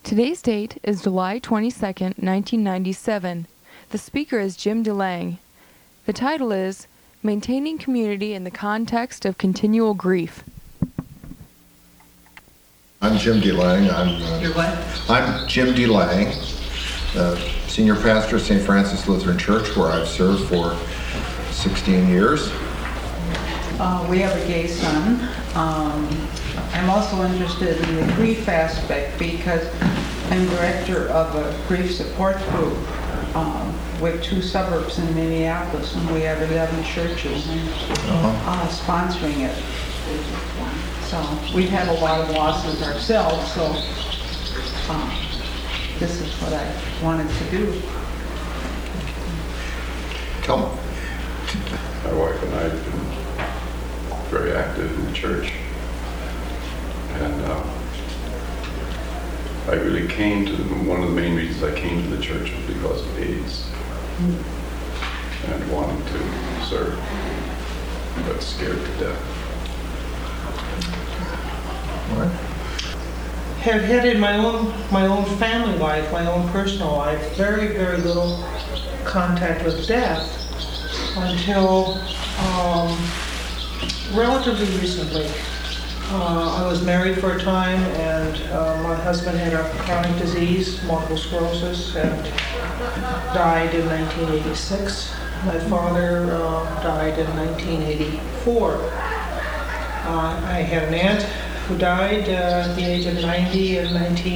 Today's date is July 22nd, 1997. The speaker is Jim DeLange. The title is Maintaining Community in the Context of Continual Grief. I'm Jim DeLange. You're what? I'm Jim DeLange, senior pastor of St. Francis Lutheran Church, where I've served for 16 years. We have a gay son. I'm also interested in the grief aspect because I'm director of a grief support group with 2 suburbs in Minneapolis, and we have 11 churches sponsoring it. So we've had a lot of losses ourselves, so this is what I wanted to do. Tell me. My wife and I have been very active in the church, and I really came to one of the main reasons I came to the church was because of AIDS and wanting to serve, but scared to death. All right. Have had in my own family life, my own personal life, very, very little contact with death until relatively recently. I was married for a time, and my husband had a chronic disease, multiple sclerosis, and died in 1986. My father died in 1984. I had an aunt who died at the age of 90 in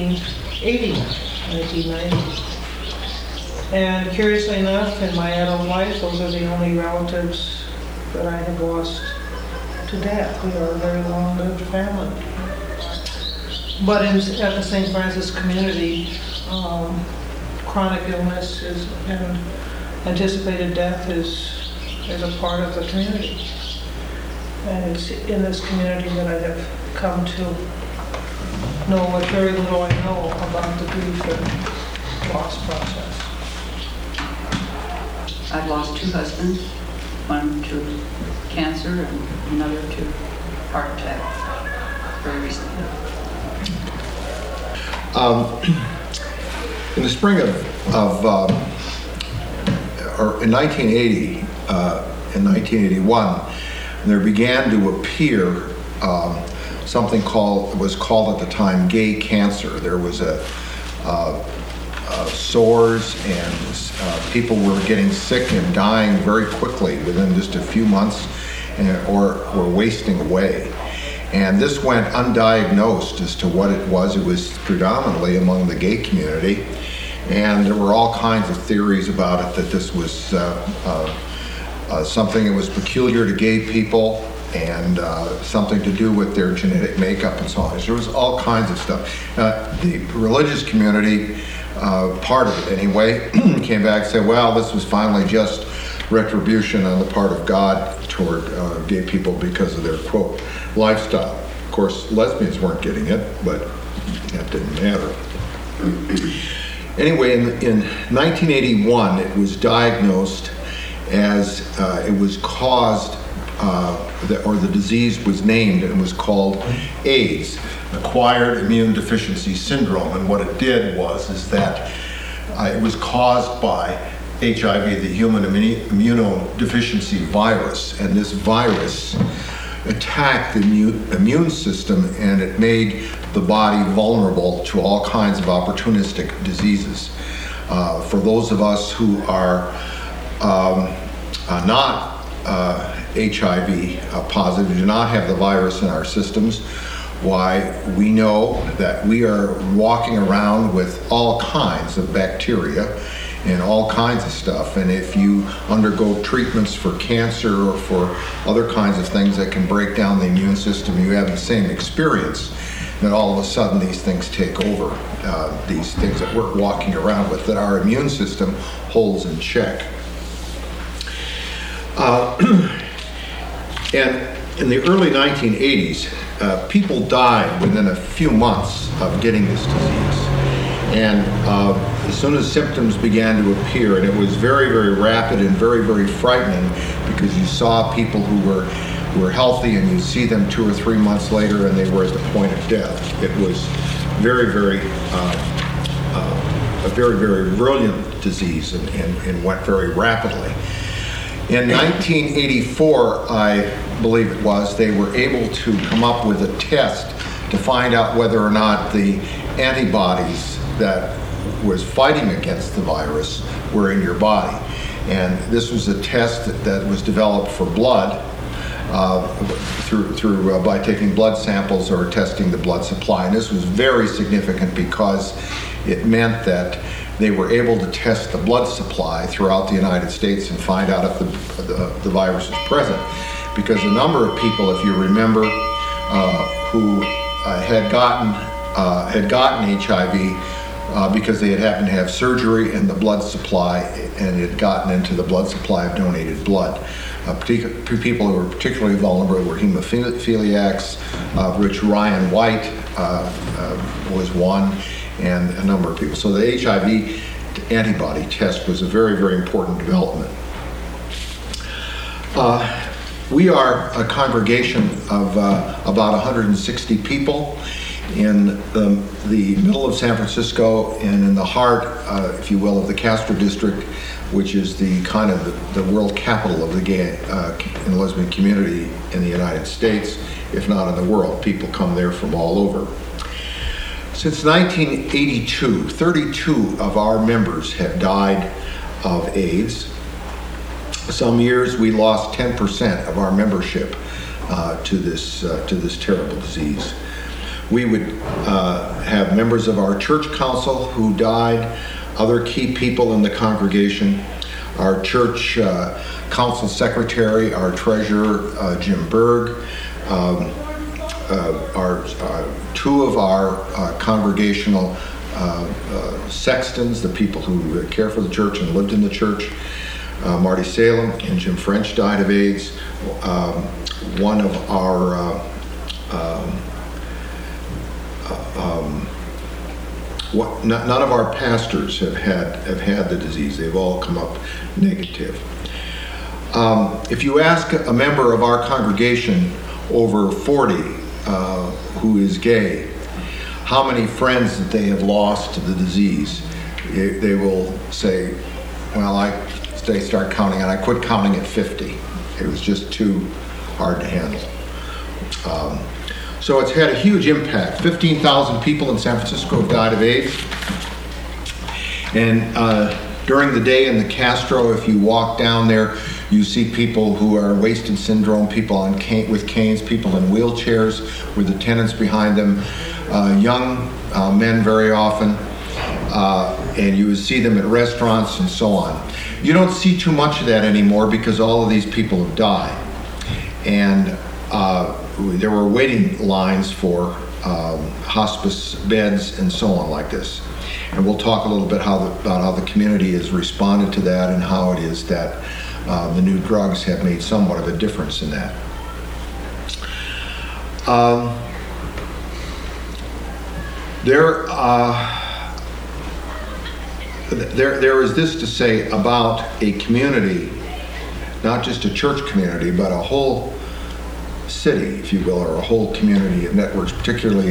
1990. And curiously enough, in my adult life, those are the only relatives that I have lost to death. We are a very long-lived family. But at the St. Francis community, chronic illness and anticipated death is a part of the community. And it's in this community that I have come to know what very little I know about the grief and loss process. I've lost 2 husbands, one to cancer and another to heart attack very recently. In the spring of in 1980, in 1981, there began to appear something was called at the time gay cancer. There was sores, and people were getting sick and dying very quickly within just a few months, or were wasting away. And this went undiagnosed as to what it was. It was predominantly among the gay community, and there were all kinds of theories about it, that this was something that was peculiar to gay people, and something to do with their genetic makeup and so on. There was all kinds of stuff. The religious community, part of it anyway, came back and said, well, this was finally just retribution on the part of God toward gay people because of their, quote, lifestyle. Of course, lesbians weren't getting it, but that didn't matter. Anyway, in 1981, it was diagnosed as it was caused, the disease was named, and was called AIDS, acquired immune deficiency syndrome. And what it did is that it was caused by HIV, the human immunodeficiency virus, and this virus attacked the immune system, and it made the body vulnerable to all kinds of opportunistic diseases. For those of us who are not HIV positive, do not have the virus in our systems, why, we know that we are walking around with all kinds of bacteria and all kinds of stuff. And if you undergo treatments for cancer or for other kinds of things that can break down the immune system, you have the same experience. Then all of a sudden these things take over, these things that we're walking around with, that our immune system holds in check. And in the early 1980s, people died within a few months of getting this disease. And as soon as symptoms began to appear, and it was very, very rapid and very, very frightening, because you saw people who were healthy, and you see them 2 or 3 months later and they were at the point of death. It was very, very a very, very virulent disease and went very rapidly. In 1984, I believe it was, they were able to come up with a test to find out whether or not the antibodies that was fighting against the virus were in your body. And this was a test that was developed for blood by taking blood samples or testing the blood supply. And this was very significant because it meant that they were able to test the blood supply throughout the United States and find out if the virus was present. Because a number of people, if you remember, who had gotten HIV because they had happened to have surgery and the blood supply, and it had gotten into the blood supply of donated blood. People who were particularly vulnerable were hemophiliacs. Rich Ryan White was one, and a number of people. So the HIV antibody test was a very, very important development. We are a congregation of about 160 people in the middle of San Francisco and in the heart, if you will, of the Castro District, which is the kind of the world capital of the gay and lesbian community in the United States, if not in the world. People come there from all over. Since 1982, 32 of our members have died of AIDS. Some years we lost 10% of our membership to this terrible disease. We would have members of our church council who died, other key people in the congregation, our church council secretary, our treasurer, Jim Berg, two of our congregational sextons, the people who care for the church and lived in the church, Marty Salem and Jim French died of AIDS. One of our none of our pastors have had the disease. They've all come up negative. If you ask a member of our congregation over 40 who is gay how many friends that they have lost to the disease, they will say, well, they start counting, and I quit counting at 50. It was just too hard to handle. So it's had a huge impact. 15,000 people in San Francisco have died of AIDS. And during the day in the Castro, if you walk down there, you see people who are wasted syndrome, people with canes, people in wheelchairs with attendants behind them, young men very often, and you would see them at restaurants and so on. You don't see too much of that anymore because all of these people have died. And there were waiting lines for hospice beds and so on like this. And we'll talk a little bit about how the community has responded to that and how it is that the new drugs have made somewhat of a difference in that. There is this to say about a community, not just a church community, but a whole city, if you will, or a whole community of networks, particularly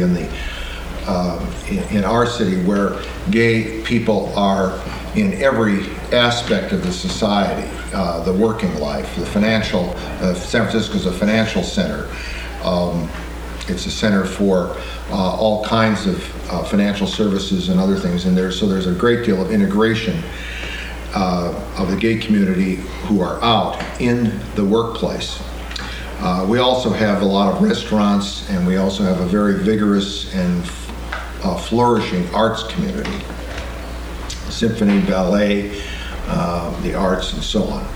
in our city, where gay people are in every aspect of the society, the working life, the financial. San Francisco is a financial center. It's a center for all kinds of financial services and other things in there. So there's a great deal of integration of the gay community who are out in the workplace. We also have a lot of restaurants, and we also have a very vigorous and flourishing arts community. Symphony, ballet, the arts, and so on.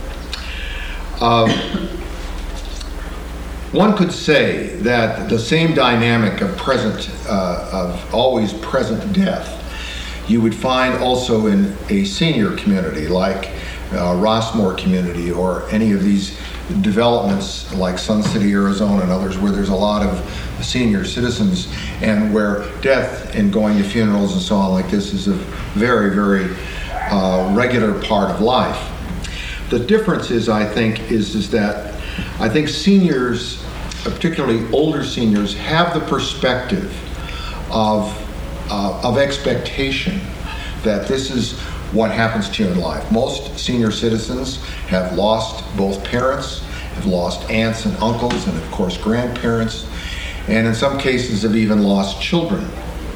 One could say that the same dynamic of always present death you would find also in a senior community like Rossmore community, or any of these developments like Sun City, Arizona, and others where there's a lot of senior citizens, and where death and going to funerals and so on like this is a very, very regular part of life. The difference is, I think, is that I think seniors, particularly older seniors, have the perspective of expectation that this is what happens to you in life. Most senior citizens have lost both parents, have lost aunts and uncles, and of course grandparents, and in some cases have even lost children.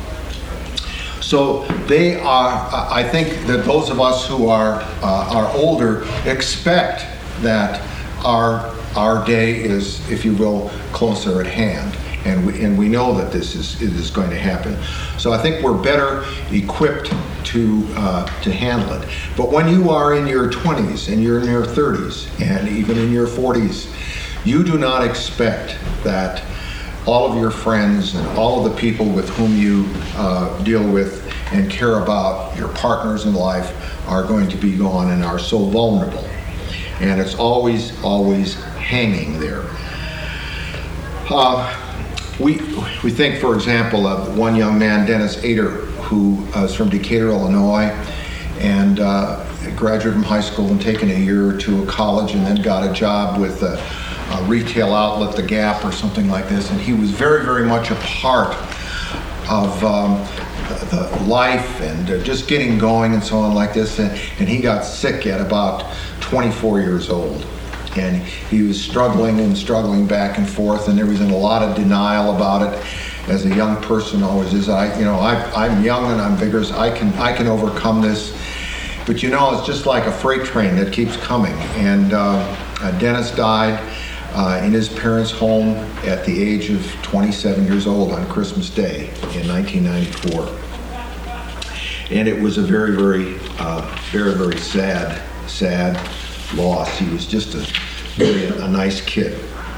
So they are, I think that those of us who are older expect that our day is, if you will, closer at hand. And we know that it is going to happen. So I think we're better equipped to handle it. But when you are in your 20s and you're in your 30s and even in your 40s, you do not expect that all of your friends and all of the people with whom you deal with and care about, your partners in life, are going to be gone and are so vulnerable. And it's always hanging there. We think, for example, of one young man, Dennis Ader, who is from Decatur, Illinois, and graduated from high school and taken a year or two of college and then got a job with a retail outlet, The Gap or something like this. And he was very, very much a part of the life and just getting going and so on like this. And he got sick at about 24 years old. And he was struggling and back and forth, and there was a lot of denial about it, as a young person always is. I'm young and I'm vigorous. I can overcome this. But it's just like a freight train that keeps coming. And Dennis died in his parents' home at the age of 27 years old on Christmas Day in 1994. And it was a very, very, very, very sad loss. He was just a nice kid.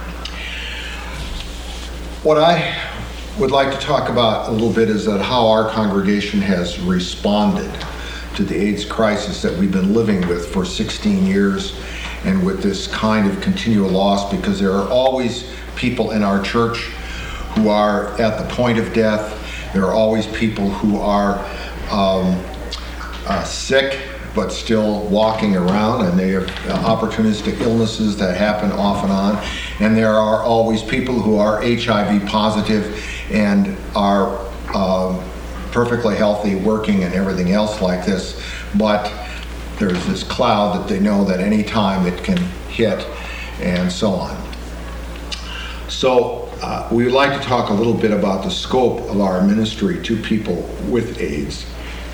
What I would like to talk about a little bit is that how our congregation has responded to the AIDS crisis that we've been living with for 16 years, and with this kind of continual loss, because there are always people in our church who are at the point of death. There are always people who are sick but still walking around, and they have opportunistic illnesses that happen off and on. And there are always people who are HIV positive and are perfectly healthy, working and everything else like this, but there's this cloud that they know that any time it can hit, and so on. So we would like to talk a little bit about the scope of our ministry to people with AIDS.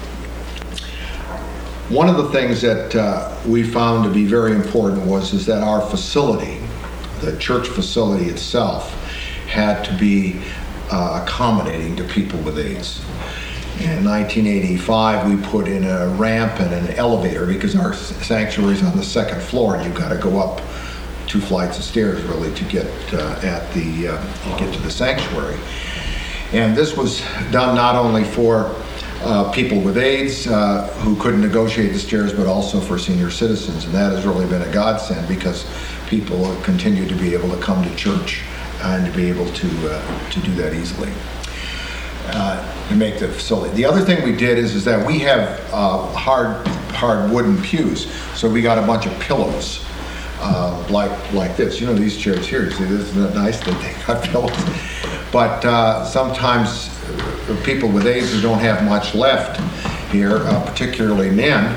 One of the things that we found to be very important is that our facility, the church facility itself, had to be accommodating to people with AIDS. In 1985, we put in a ramp and an elevator, because our sanctuary is on the second floor, and you've got to go up 2 flights of stairs really to get to the sanctuary. And this was done not only for people with AIDS who couldn't negotiate the stairs, but also for senior citizens. And that has really been a godsend, because people continue to be able to come to church and to be able to do that easily. To make the facility. The other thing we did is that we have hard wooden pews, so we got a bunch of pillows like this. These chairs here. You see, this is nice that they got pillows. But sometimes people with AIDS who don't have much left here, particularly men,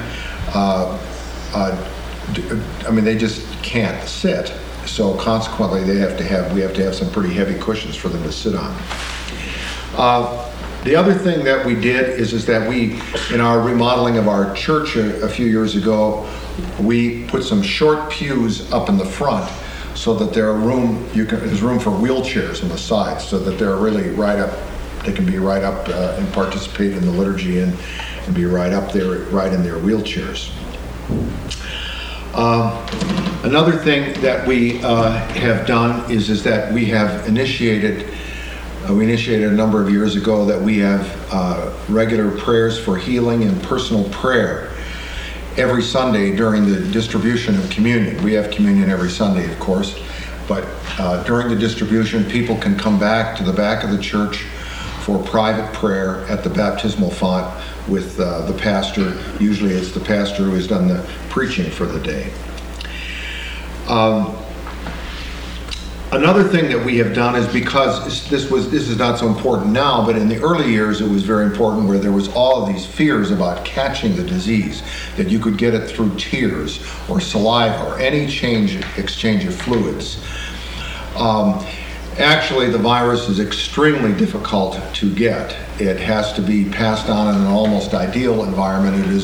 they just can't sit. So consequently, we have to have some pretty heavy cushions for them to sit on. The other thing that we did is that we, in our remodeling of our church a few years ago, we put some short pews up in the front, so that there's room for wheelchairs on the sides, so that they're really right up. They can be right up and participate in the liturgy and be right up there, right in their wheelchairs. Another thing that we have done is that we have initiated a number of years ago that we have regular prayers for healing and personal prayer every Sunday during the distribution of communion. We have communion every Sunday, of course, but during the distribution, people can come back to the back of the church for private prayer at the baptismal font with the pastor. Usually it's the pastor who has done the preaching for the day. Another thing that we have done is, because this is not so important now, but in the early years it was very important, where there was all of these fears about catching the disease, that you could get it through tears or saliva or any exchange of fluids. Actually, the virus is extremely difficult to get. It has to be passed on in an almost ideal environment. It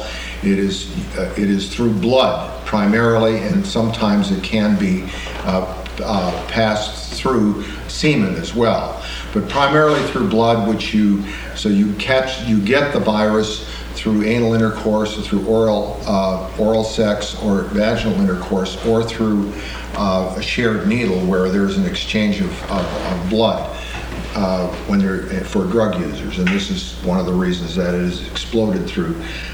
is through blood primarily, and sometimes it can be passed through semen as well, but primarily through blood, you get the virus through anal intercourse, or through oral sex, or vaginal intercourse, or through a shared needle where there's an exchange of blood for drug users, and this is one of the reasons that it has exploded through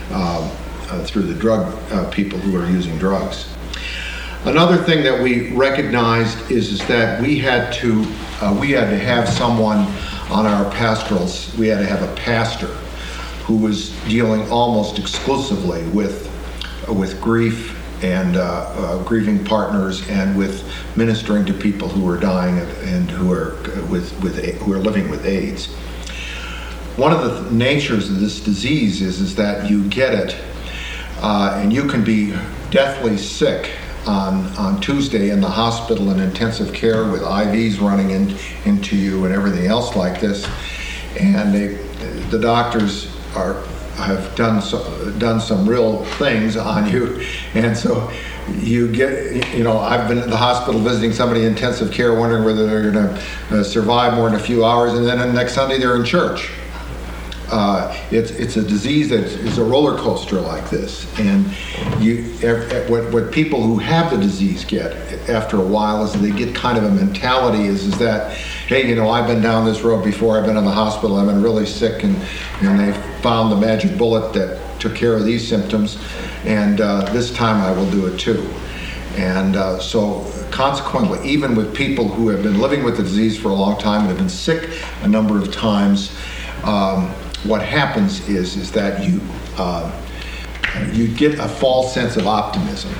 the drug people who are using drugs. Another thing that we recognized is that we had to have someone on our pastorals. We had to have a pastor who was dealing almost exclusively with grief and grieving partners, and with ministering to people who are dying and who are living with AIDS. One of the natures of this disease is that you get it, and you can be deathly sick on Tuesday in the hospital in intensive care with IVs running into you and everything else like this, and the doctors have done some real things on you, and so you get, I've been at the hospital visiting somebody in intensive care wondering whether they're going to survive more than a few hours, and then the next Sunday they're in church. It's a disease that is a roller coaster like this, and what people who have the disease get after a while is they get kind of a mentality is that, hey, I've been down this road before, I've been in the hospital, I've been really sick, and they found the magic bullet that took care of these symptoms, and this time I will do it too. And so consequently, even with people who have been living with the disease for a long time and have been sick a number of times, what happens is that you get a false sense of optimism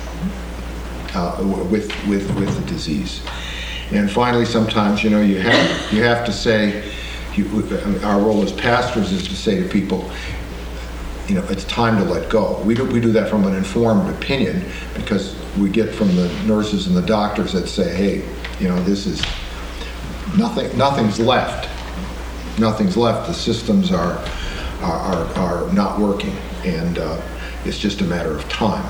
with the disease. And finally, sometimes you have to say, our role as pastors is to say to people, it's time to let go. We do that from an informed opinion, because we get from the nurses and the doctors that say, hey, this is nothing's left. Nothing's left. The systems are not working, and it's just a matter of time.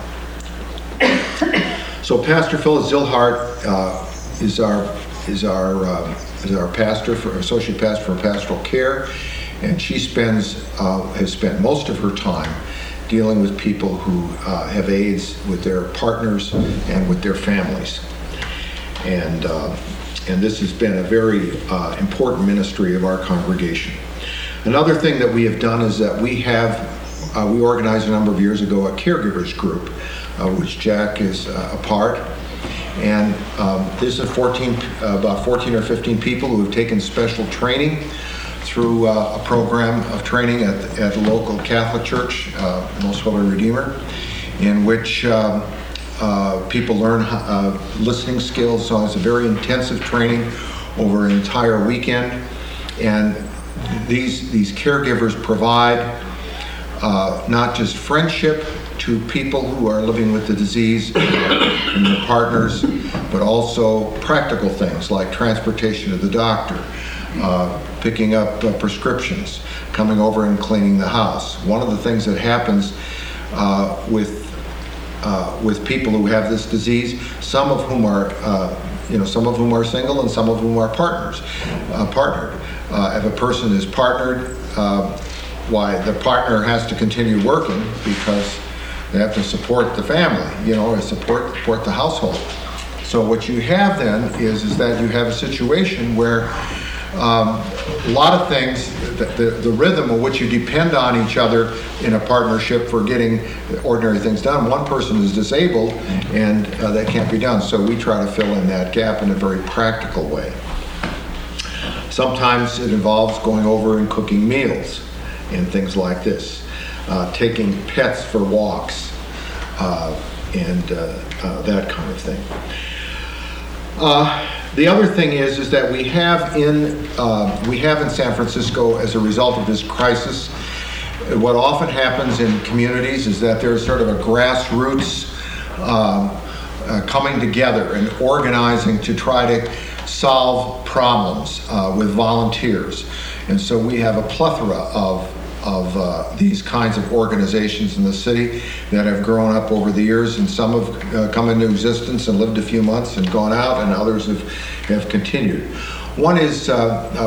So Pastor Phyllis Zillhart is our pastor associate pastor for pastoral care, and she has spent most of her time dealing with people who have AIDS, with their partners and with their families, and this has been a very important ministry of our congregation. Another thing that we have done is that we organized a number of years ago a caregivers group, which Jack is a part. And this is about 14 or 15 people who have taken special training through a program of training at the local Catholic Church, Most Holy Redeemer, in which people learn listening skills. So it's a very intensive training over an entire weekend, and these caregivers provide not just friendship to people who are living with the disease and their partners, but also practical things like transportation to the doctor, picking up prescriptions, coming over and cleaning the house. One of the things that happens with people who have this disease, some of whom are single and some of whom are partnered. If a person is partnered, the partner has to continue working because they have to support the family, or support the household. So what you have then is that you have a situation where a lot of things, the rhythm of which you depend on each other in a partnership for getting ordinary things done. One person is disabled, and that can't be done. So we try to fill in that gap in a very practical way. Sometimes it involves going over and cooking meals and things like this, taking pets for walks, and that kind of thing. The other thing is that we have in San Francisco, as a result of this crisis, what often happens in communities is that there's sort of a grassroots coming together and organizing to try to solve problems with volunteers. And so we have a plethora of these kinds of organizations in the city that have grown up over the years, and some have come into existence and lived a few months and gone out, and others have continued. One is to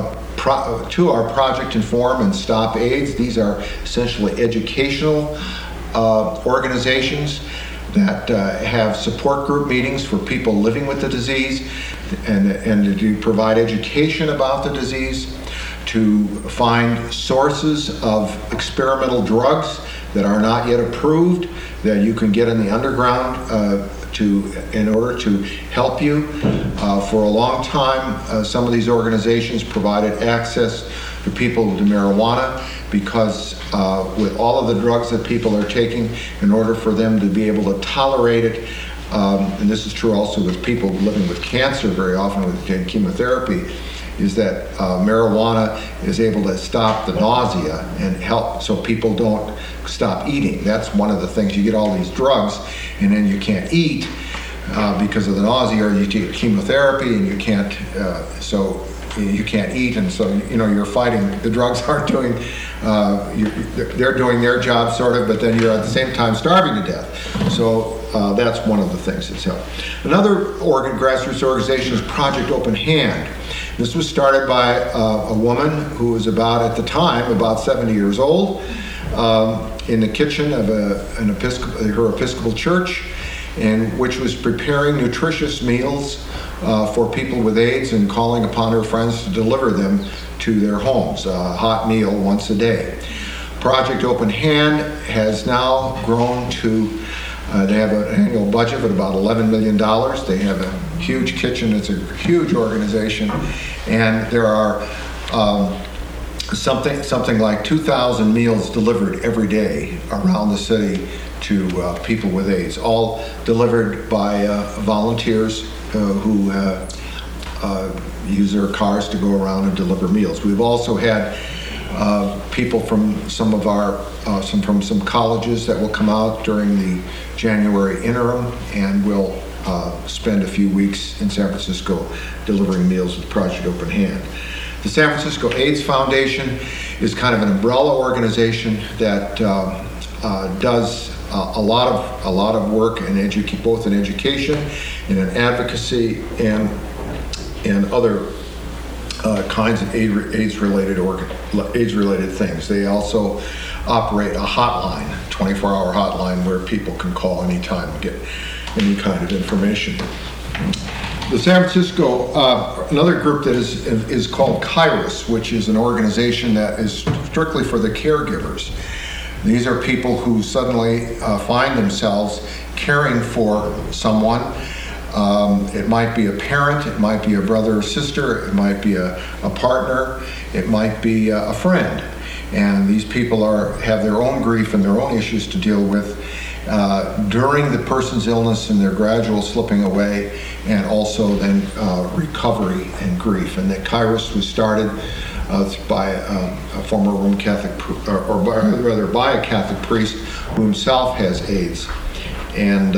our Project Inform and Stop AIDS. These are essentially educational organizations that have support group meetings for people living with the disease, and to provide education about the disease, to find sources of experimental drugs that are not yet approved that you can get in the underground in order to help you. For a long time, some of these organizations provided access to people to marijuana, because with all of the drugs that people are taking, in order for them to be able to tolerate it, and this is true also with people living with cancer very often with chemotherapy, is that marijuana is able to stop the nausea and help so people don't stop eating. That's one of the things. You get all these drugs and then you can't eat because of the nausea, or you take chemotherapy and you can't, so you can't eat, and so you're fighting. The drugs aren't doing, they're doing their job sort of, but then you're at the same time starving to death. So that's one of the things that's helped. Another grassroots organization is Project Open Hand. This was started by a woman who was about 70 years old, in the kitchen of her Episcopal church, and which was preparing nutritious meals for people with AIDS and calling upon her friends to deliver them to their homes, a hot meal once a day. Project Open Hand has now grown to, they have an annual budget of about $11 million. They have a huge kitchen. It's a huge organization, and there are something like 2,000 meals delivered every day around the city to people with AIDS, all delivered by volunteers who use their cars to go around and deliver meals. We've also had people from some colleges that will come out during the January interim, and will spend a few weeks in San Francisco delivering meals with Project Open Hand. The San Francisco AIDS Foundation is kind of an umbrella organization that does a lot of work in both in education and in advocacy and other kinds of AIDS-related things. They also operate a hotline, 24-hour hotline, where people can call anytime and get any kind of information. The San Francisco, another group that is called Kairos, which is an organization that is strictly for the caregivers. These are people who suddenly find themselves caring for someone. It might be a parent, it might be a brother or sister, it might be a partner, it might be a friend. And these people have their own grief and their own issues to deal with during the person's illness and their gradual slipping away, and also then recovery and grief. And that Kairos was started by a former Roman Catholic, by a Catholic priest who himself has AIDS, and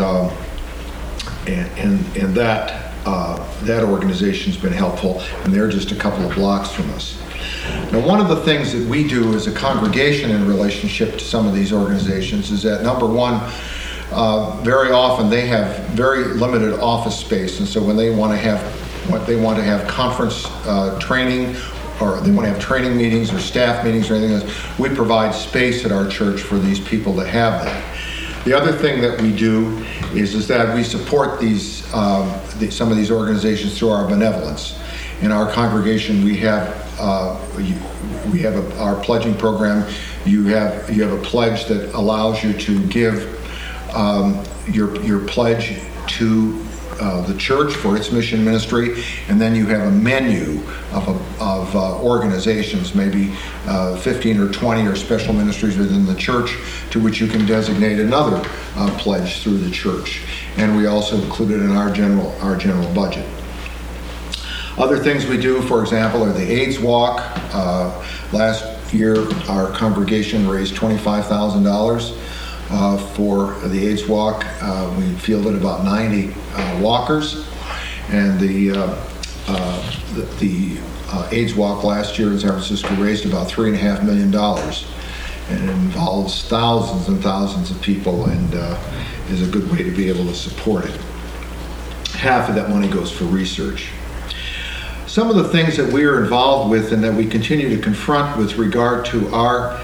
that organization's been helpful, and they're just a couple of blocks from us. Now, one of the things that we do as a congregation in relationship to some of these organizations is that, number one, very often they have very limited office space, and so when they want to have conference training, or they want to have training meetings or staff meetings or anything else, we provide space at our church for these people to have that. The other thing that we do is that we support some of these organizations through our benevolence. In our congregation, we have our pledging program. You have a pledge that allows you to give your pledge to the church for its mission ministry, and then you have a menu of organizations, maybe 15 or 20 or special ministries within the church, to which you can designate another pledge through the church. And we also include it in our general budget. Other things we do, for example, are the AIDS Walk. Last year, our congregation raised $25,000 for the AIDS Walk. We fielded about 90 walkers, and the AIDS Walk last year in San Francisco raised about $3.5 million, and it involves thousands and thousands of people, and is a good way to be able to support it. Half of that money goes for research. Some of the things that we are involved with and that we continue to confront with regard to our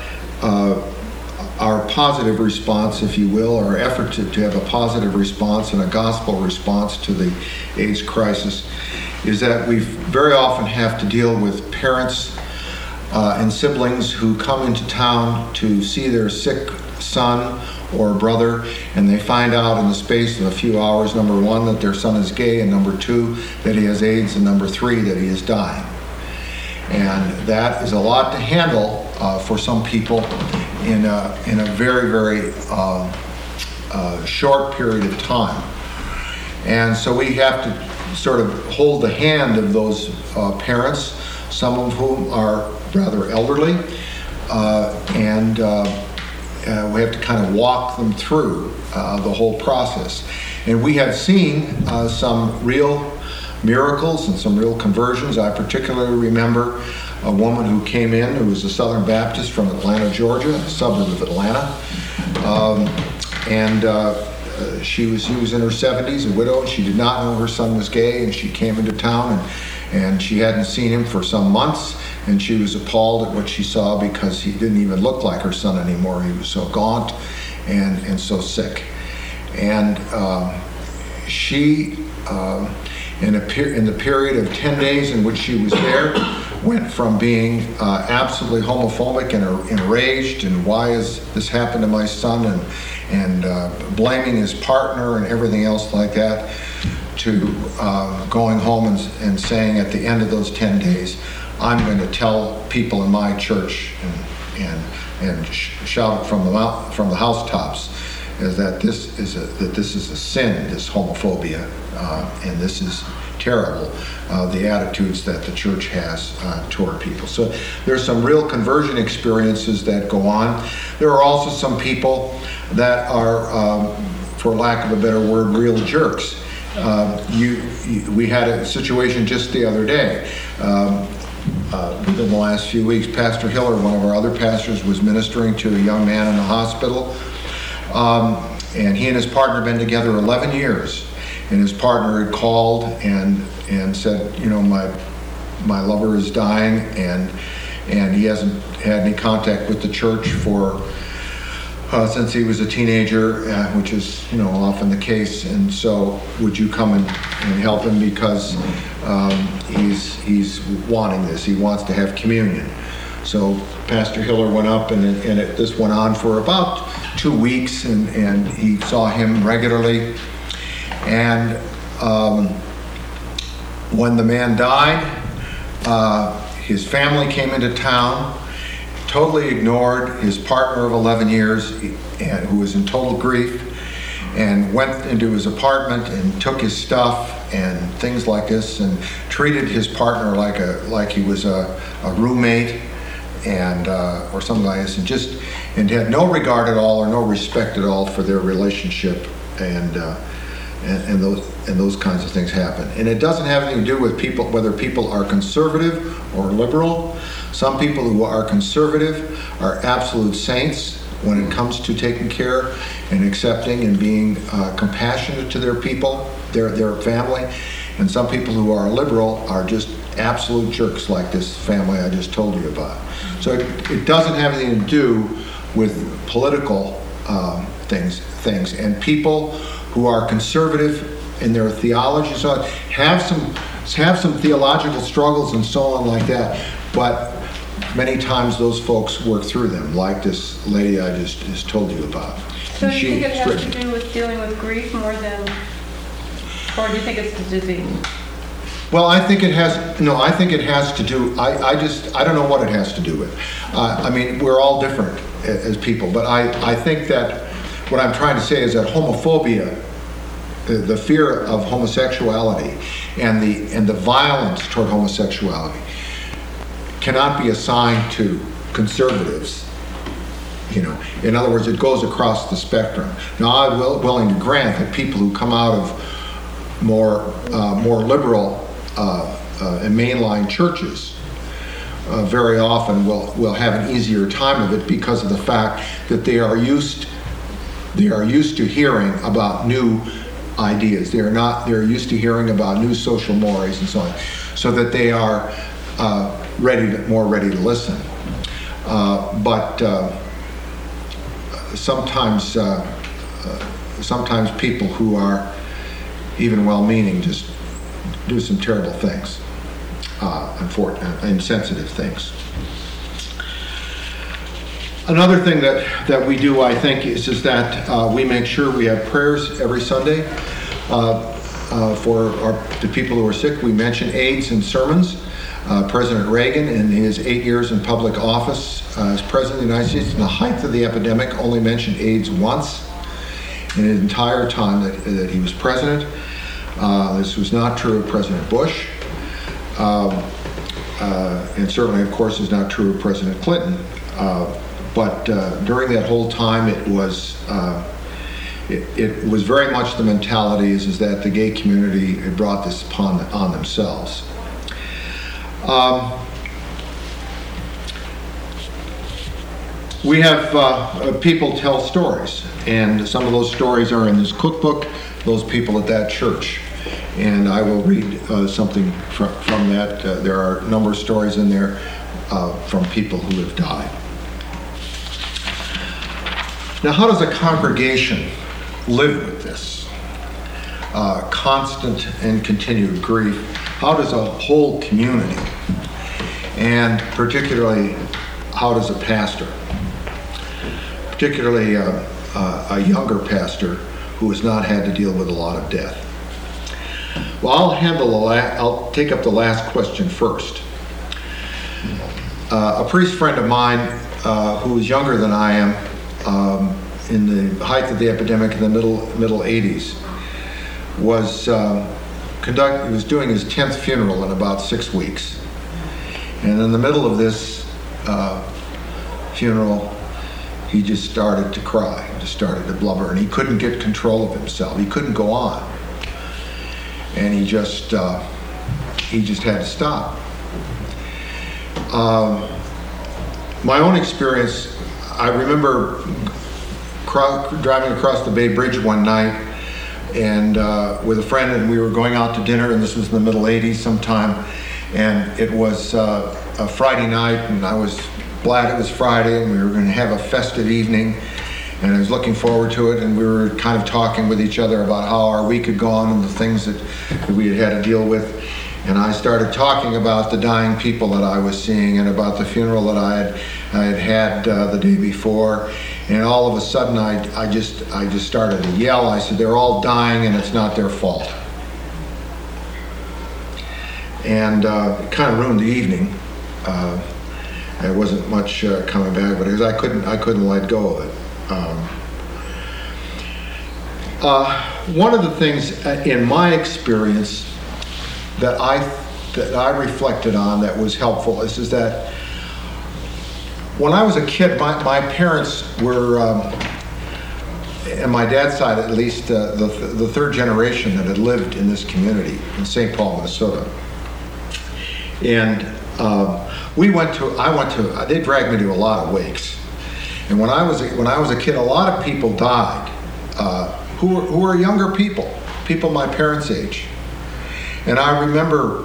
positive response, if you will, our effort to have a positive response and a gospel response to the AIDS crisis, is that we very often have to deal with parents and siblings who come into town to see their sick son or brother, and they find out in the space of a few hours, number one, that their son is gay, and number two, that he has AIDS, and number three, that he is dying. And that is a lot to handle for some people in a very, very short period of time. And so we have to sort of hold the hand of those parents, some of whom are rather elderly, and we have to kind of walk them through the whole process. And we have seen some real miracles and some real conversions. I particularly remember a woman who came in who was a Southern Baptist from Atlanta, Georgia, a suburb of Atlanta. She was in her 70s, a widow, and she did not know her son was gay, and she came into town, and she hadn't seen him for some months, and she was appalled at what she saw because he didn't even look like her son anymore. He was so gaunt and so sick. And she, in the period of 10 days in which she was there, went from being absolutely homophobic and enraged and why has this happened to my son, and blaming his partner and everything else like that, to going home and saying at the end of those 10 days, I'm going to tell people in my church and shout from the housetops is that this is a sin, this homophobia, and this is terrible, the attitudes that the church has toward people. So there's some real conversion experiences that go on. There are also some people that are, for lack of a better word, real jerks. We had a situation just the other day. Within the last few weeks, Pastor Hiller, one of our other pastors, was ministering to a young man in the hospital. And he and his partner had been together 11 years. And his partner had called and said, you know, my lover is dying, and he hasn't had any contact with the church for since he was a teenager, which is, you know, often the case. And so, would you come and help him, because he's wanting this. He wants to have communion. So Pastor Hiller went up, and this went on for about 2 weeks, and he saw him regularly. And when the man died, his family came into town, totally ignored his partner of 11 years, and who was in total grief, and went into his apartment and took his stuff and things like this, and treated his partner like he was a roommate and or something like this, and had no regard at all or no respect at all for their relationship, and those kinds of things happen. And it doesn't have anything to do with people, whether people are conservative or liberal. Some people who are conservative are absolute saints when it comes to taking care and accepting and being compassionate to their people, their family. And some people who are liberal are just absolute jerks, like this family I just told you about. So it doesn't have anything to do with political things. And people who are conservative in their theology, so have some theological struggles and so on like that, but many times those folks work through them, like this lady I just told you about. So do you think it has to do with dealing with grief more than, or do you think it's the disease? Well, I think it has to do, I don't know what it has to do with. I mean, we're all different as people, but I think that what I'm trying to say is that homophobia the fear of homosexuality and the violence toward homosexuality cannot be assigned to conservatives. In other words, it goes across the spectrum. Now, I'm willing to grant that people who come out of more liberal and mainline churches very often will have an easier time of it because of the fact that they are used to hearing about new ideas. They're used to hearing about new social mores and so on, so that they are more ready to listen. But sometimes people who are even well-meaning just do some terrible things, insensitive things. Another thing that we do, I think, is that we make sure we have prayers every Sunday for the people who are sick. We mention AIDS in sermons. President Reagan, in his 8 years in public office as President of the United States, in the height of the epidemic, only mentioned AIDS once in his entire time that he was president. This was not true of President Bush. And certainly, of course, is not true of President Clinton. But during that whole time, it was very much the mentality is that the gay community had brought this on themselves. We have people tell stories, and some of those stories are in this cookbook, Those People at That Church. And I will read something from that. There are a number of stories in there from people who have died. Now, how does a congregation live with this constant and continued grief? How does a whole community, and particularly how does a pastor, particularly a younger pastor who has not had to deal with a lot of death? Well, I'll take up the last question first. A priest friend of mine who is younger than I am, in the height of the epidemic in the middle 80s, was doing his 10th funeral in about 6 weeks. And in the middle of this funeral, he just started to cry, just started to blubber, and he couldn't get control of himself. He couldn't go on. And he just had to stop. My own experience, I remember driving across the Bay Bridge one night and with a friend, and we were going out to dinner, and this was in the middle 80s sometime, and it was a Friday night, and I was glad it was Friday, and we were going to have a festive evening, and I was looking forward to it, and we were kind of talking with each other about how our week had gone and the things that we had to deal with. And I started talking about the dying people that I was seeing and about the funeral that I had the day before. And all of a sudden, I just started to yell. I said, "They're all dying, and it's not their fault." And it kind of ruined the evening. There wasn't much coming back, but because I couldn't let go of it. One of the things in my experience that I reflected on that was helpful is that when I was a kid, my parents were, and my dad's side at least, the third generation that had lived in this community in St. Paul, Minnesota. And they dragged me to a lot of wakes. And when I was a kid, a lot of people died who were younger people my parents' age. And I remember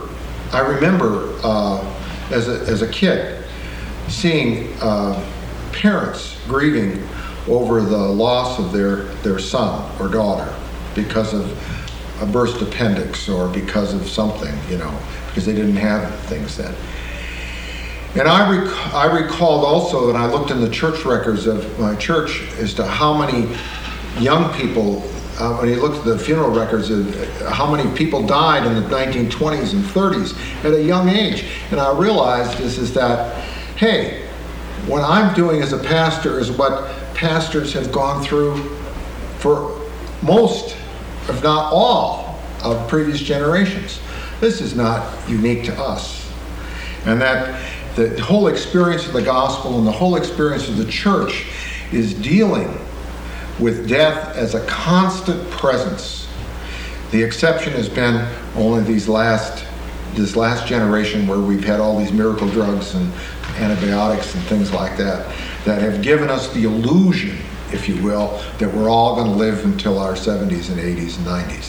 as a kid seeing parents grieving over the loss of their son or daughter because of a burst appendix or because of something, because they didn't have things then. And I recalled also, and I looked in the church records of my church as to how many young people, when you looked at the funeral records of how many people died in the 1920s and 30s at a young age. And I realized is that, hey, what I'm doing as a pastor is what pastors have gone through for most if not all, of previous generations. This is not unique to us. And that the whole experience of the gospel and the whole experience of the church is dealing with death as a constant presence. The exception has been only this last generation, where we've had all these miracle drugs and antibiotics and things like that have given us the illusion, if you will, that we're all going to live until our 70s and 80s and 90s.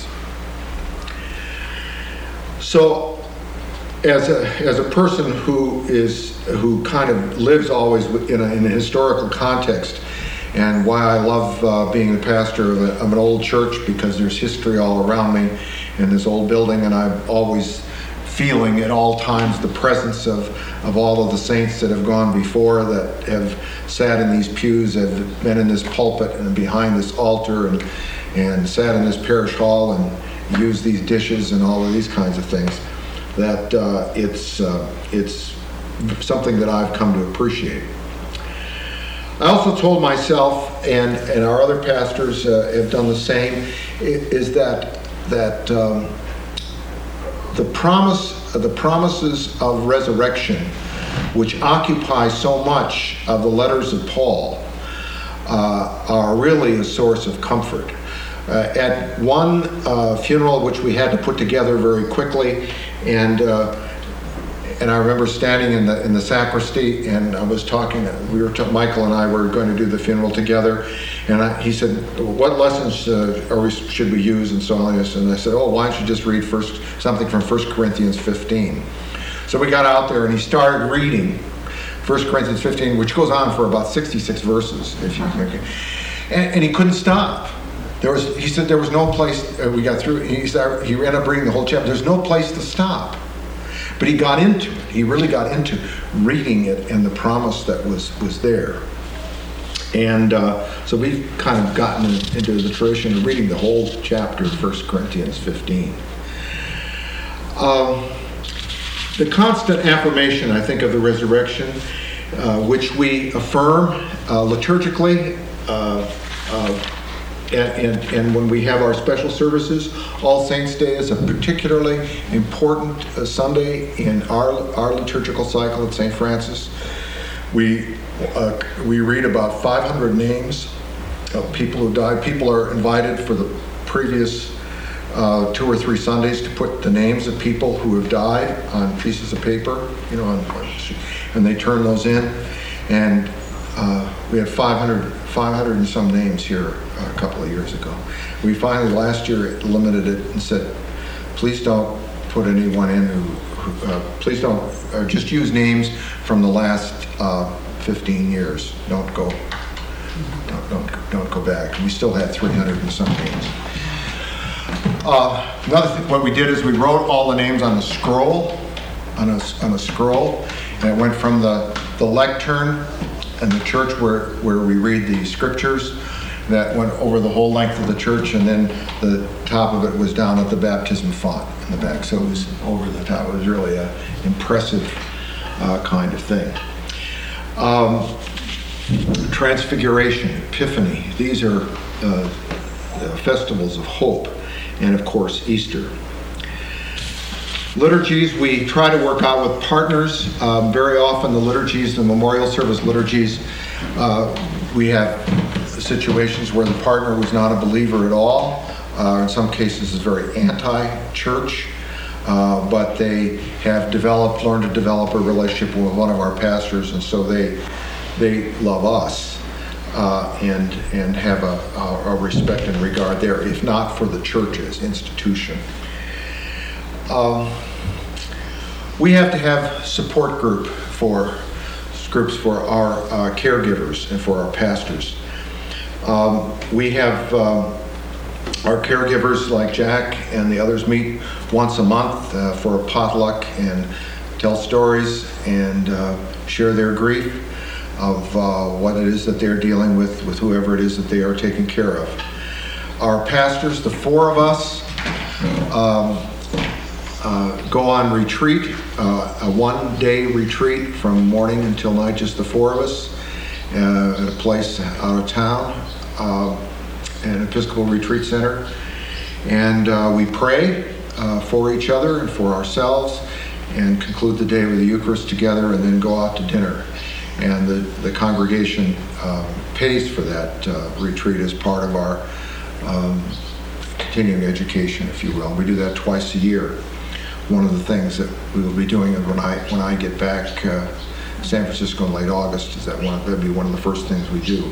So, as a person who kind of lives always in a historical context, and why I love being the pastor of an old church, because there's history all around me in this old building, and I'm always feeling at all times the presence of all of the saints that have gone before, that have sat in these pews, have been in this pulpit and behind this altar, and sat in this parish hall and used these dishes and all of these kinds of things. That it's something that I've come to appreciate. I also told myself, and our other pastors have done the same, is that the promises of resurrection, which occupy so much of the letters of Paul, are really a source of comfort. At one funeral, which we had to put together very quickly, and I remember standing in the sacristy, and I was talking. Michael and I were going to do the funeral together, and he said, "What lessons should we use?" and so on. And I said, "Oh, why don't you just read something from 1 Corinthians 15?" So we got out there, and he started reading 1 Corinthians 15, which goes on for about 66 verses, if you can. And he couldn't stop. He said there was no place. We got through. He ended up reading the whole chapter. There's no place to stop. But he got into it. He really got into reading it and the promise that was there. And so we've kind of gotten into the tradition of reading the whole chapter of 1 Corinthians 15. The constant affirmation, I think, of the resurrection, which we affirm liturgically, and when we have our special services. All Saints Day is a particularly important Sunday in our liturgical cycle at St. Francis. We read about 500 names of people who died. People are invited for the previous 2 or 3 Sundays to put the names of people who have died on pieces of paper, and they turn those in. And we had 500 and some names here a couple of years ago. We finally last year limited it and said, please don't put anyone in please don't, just use names from the last 15 years. Don't go back. We still had 300 and some names. Another thing, what we did is we wrote all the names on a scroll, and it went from the lectern and the church where we read the scriptures. That went over the whole length of the church, and then the top of it was down at the baptism font in the back, so it was over the top. It was really an impressive kind of thing. Transfiguration, Epiphany, these are festivals of hope, and of course Easter. Liturgies, we try to work out with partners. Very often the liturgies, the memorial service liturgies, we have situations where the partner was not a believer at all. In some cases is very anti-church, but they have learned to develop a relationship with one of our pastors, and so they love us and have a respect and regard there, if not for the church as institution. We have to have support groups for our caregivers and for our pastors. We have our caregivers like Jack and the others meet once a month for a potluck and tell stories and share their grief of what it is that they're dealing with whoever it is that they are taking care of. Our pastors, the 4 of us, go on retreat, a 1-day retreat from morning until night, just the 4 of us, at a place out of town, an Episcopal retreat center. And we pray for each other and for ourselves, and conclude the day with the Eucharist together, and then go out to dinner. And the congregation pays for that retreat as part of our continuing education, if you will. We do that twice a year. One of the things that we will be doing when I get back San Francisco in late August is that'll be one of the first things we do.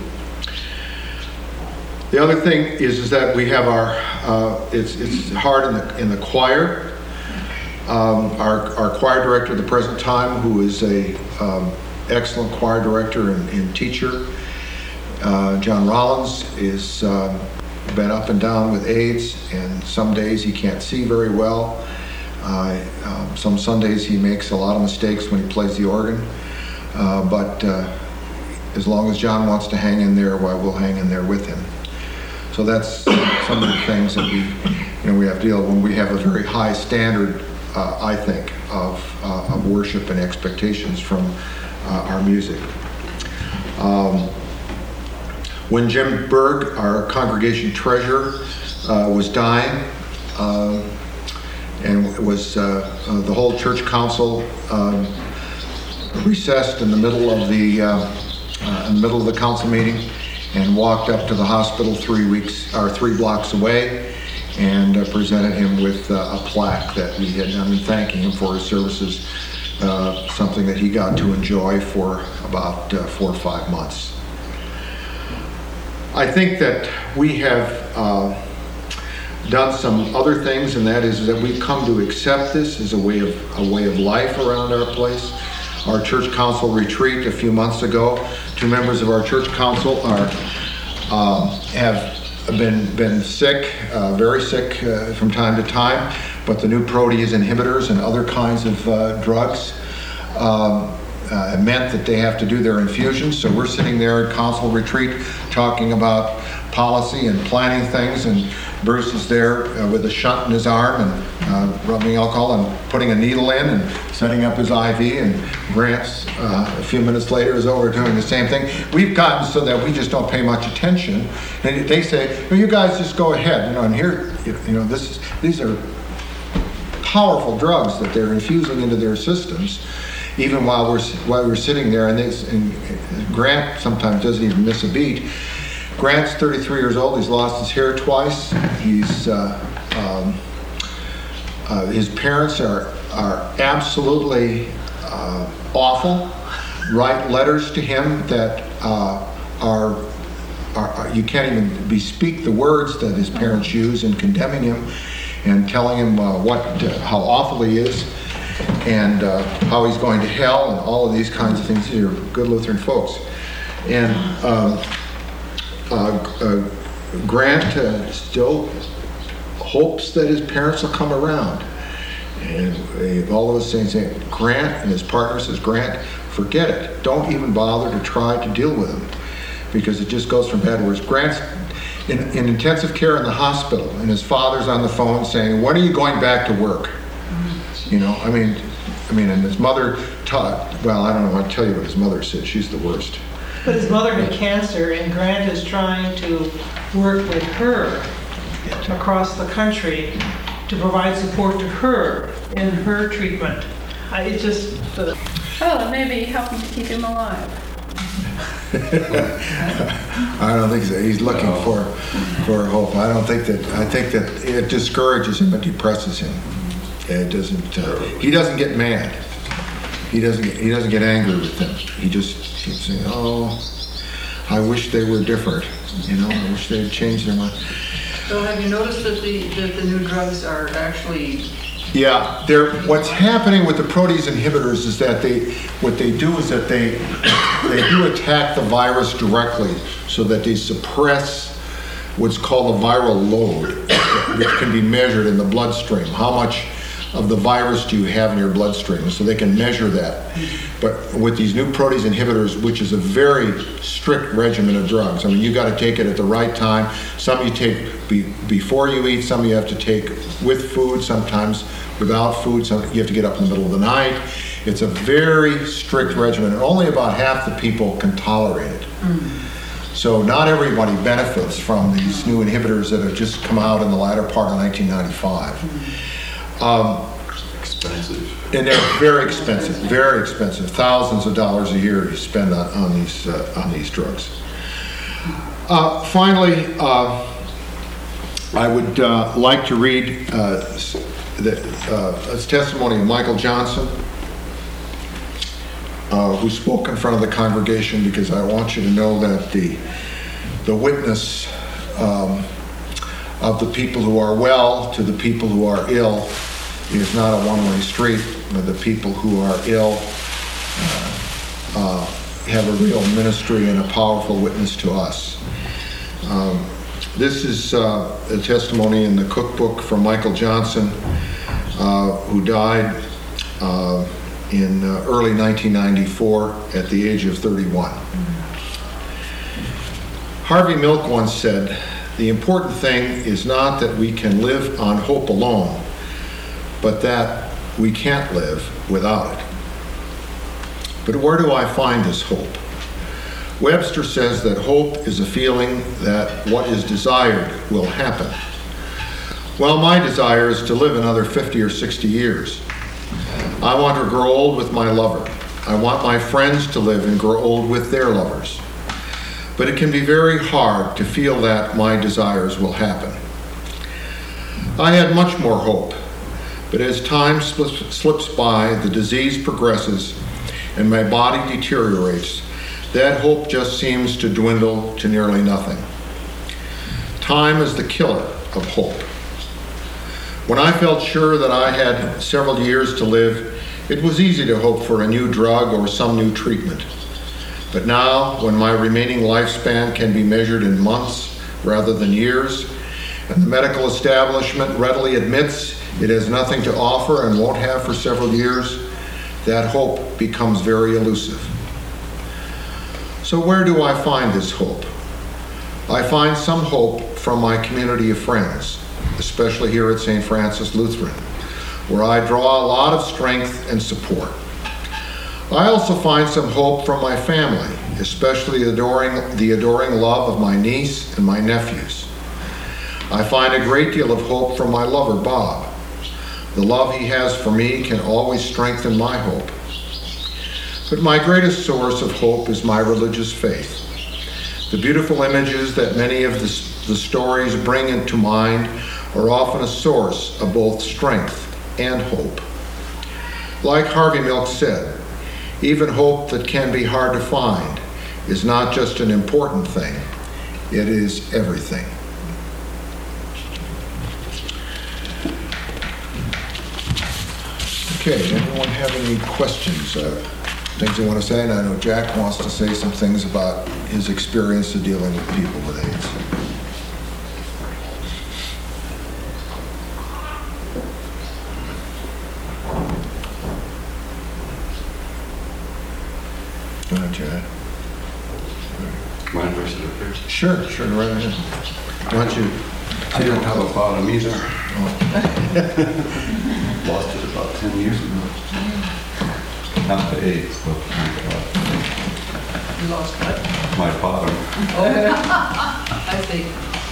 The other thing is that we have our it's hard in the choir. Our choir director at the present time, who is a excellent choir director and teacher, John Rollins, is been up and down with AIDS, and some days he can't see very well. Some Sundays he makes a lot of mistakes when he plays the organ, but as long as John wants to hang in there, well, we'll hang in there with him. So that's some of the things that we have to deal with when we have a very high standard, I think, of worship and expectations from our music. When Jim Berg, our congregation treasurer, was dying, and it was the whole church council recessed in the middle of the council meeting, and walked up to the hospital 3 blocks away, and presented him with a plaque that we had done, and thanking him for his services, something that he got to enjoy for about 4 or 5 months. I think that we have done some other things, and that is that we've come to accept this as a way of life around our place. Our church council retreat a few months ago, 2 members of our church council have been sick, very sick from time to time, but the new protease inhibitors and other kinds of drugs meant that they have to do their infusions. So we're sitting there at council retreat talking about policy and planning things, and Bruce is there with a shunt in his arm and rubbing alcohol and putting a needle in and setting up his IV, and Grant's a few minutes later is over doing the same thing. We've gotten so that we just don't pay much attention, and they say, well, you guys just go ahead, and here, these are powerful drugs that they're infusing into their systems, even while we're sitting there, and Grant sometimes doesn't even miss a beat. Grant's 33 years old. He's lost his hair twice. His parents are absolutely awful. Write letters to him that are you can't even bespeak the words that his parents use in condemning him and telling him how awful he is, and how he's going to hell, and all of these kinds of things. These are good Lutheran folks. And Grant still hopes that his parents will come around. And all of us say, Grant, and his partner says, Grant, forget it. Don't even bother to try to deal with him, because it just goes from bad to worse. Grant's in intensive care in the hospital, and his father's on the phone saying, when are you going back to work? And his mother I don't want to tell you what his mother said. She's the worst. But his mother had cancer, and Grant is trying to work with her across the country to provide support to her in her treatment. Maybe helping to keep him alive. I don't think so. He's looking for hope. I think that it discourages him, it depresses him. It doesn't. He doesn't get mad. He doesn't get angry with them. He just keeps saying, "Oh, I wish they were different. I wish they'd changed their mind." So have you noticed that the new drugs are actually? Yeah, what's happening with the protease inhibitors is that they do attack the virus directly, so that they suppress what's called the viral load, which can be measured in the bloodstream. How much of the virus do you have in your bloodstream? So they can measure that. But with these new protease inhibitors, which is a very strict regimen of drugs, you got to take it at the right time. Some you take before you eat, some you have to take with food, sometimes without food, some you have to get up in the middle of the night. It's a very strict regimen, and only about half the people can tolerate it. So not everybody benefits from these new inhibitors that have just come out in the latter part of 1995. Expensive. And they're very expensive, thousands of dollars a year to spend on these drugs. Finally, I would like to read a testimony of Michael Johnson, who spoke in front of the congregation, because I want you to know that the witness of the people who are well to the people who are ill is not a one-way street. But the people who are ill have a real ministry and a powerful witness to us. This is a testimony in the cookbook from Michael Johnson, who died in early 1994 at the age of 31. Harvey Milk once said, "The important thing is not that we can live on hope alone, but that we can't live without it." But where do I find this hope? Webster says that hope is a feeling that what is desired will happen. Well, my desire is to live another 50 or 60 years. I want to grow old with my lover. I want my friends to live and grow old with their lovers. But it can be very hard to feel that my desires will happen. I had much more hope, but as time slips by, the disease progresses, and my body deteriorates. That hope just seems to dwindle to nearly nothing. Time is the killer of hope. When I felt sure that I had several years to live, it was easy to hope for a new drug or some new treatment. But now, when my remaining lifespan can be measured in months rather than years, and the medical establishment readily admits it has nothing to offer and won't have for several years, that hope becomes very elusive. So where do I find this hope? I find some hope from my community of friends, especially here at St. Francis Lutheran, where I draw a lot of strength and support. I also find some hope from my family, especially the adoring love of my niece and my nephews. I find a great deal of hope from my lover, Bob. The love he has for me can always strengthen my hope. But my greatest source of hope is my religious faith. The beautiful images that many of the stories bring into mind are often a source of both strength and hope. Like Harvey Milk said, even hope that can be hard to find is not just an important thing, it is everything. Okay, anyone have any questions, things they want to say? And I know Jack wants to say some things about his experience of dealing with people with AIDS. Go ahead, Jack. Mind if I sit up here? Sure, right ahead. Why don't you? I don't have a bottom either. Lost it about 10 years ago. Not the AIDS, but You lost what? my bottom. I see.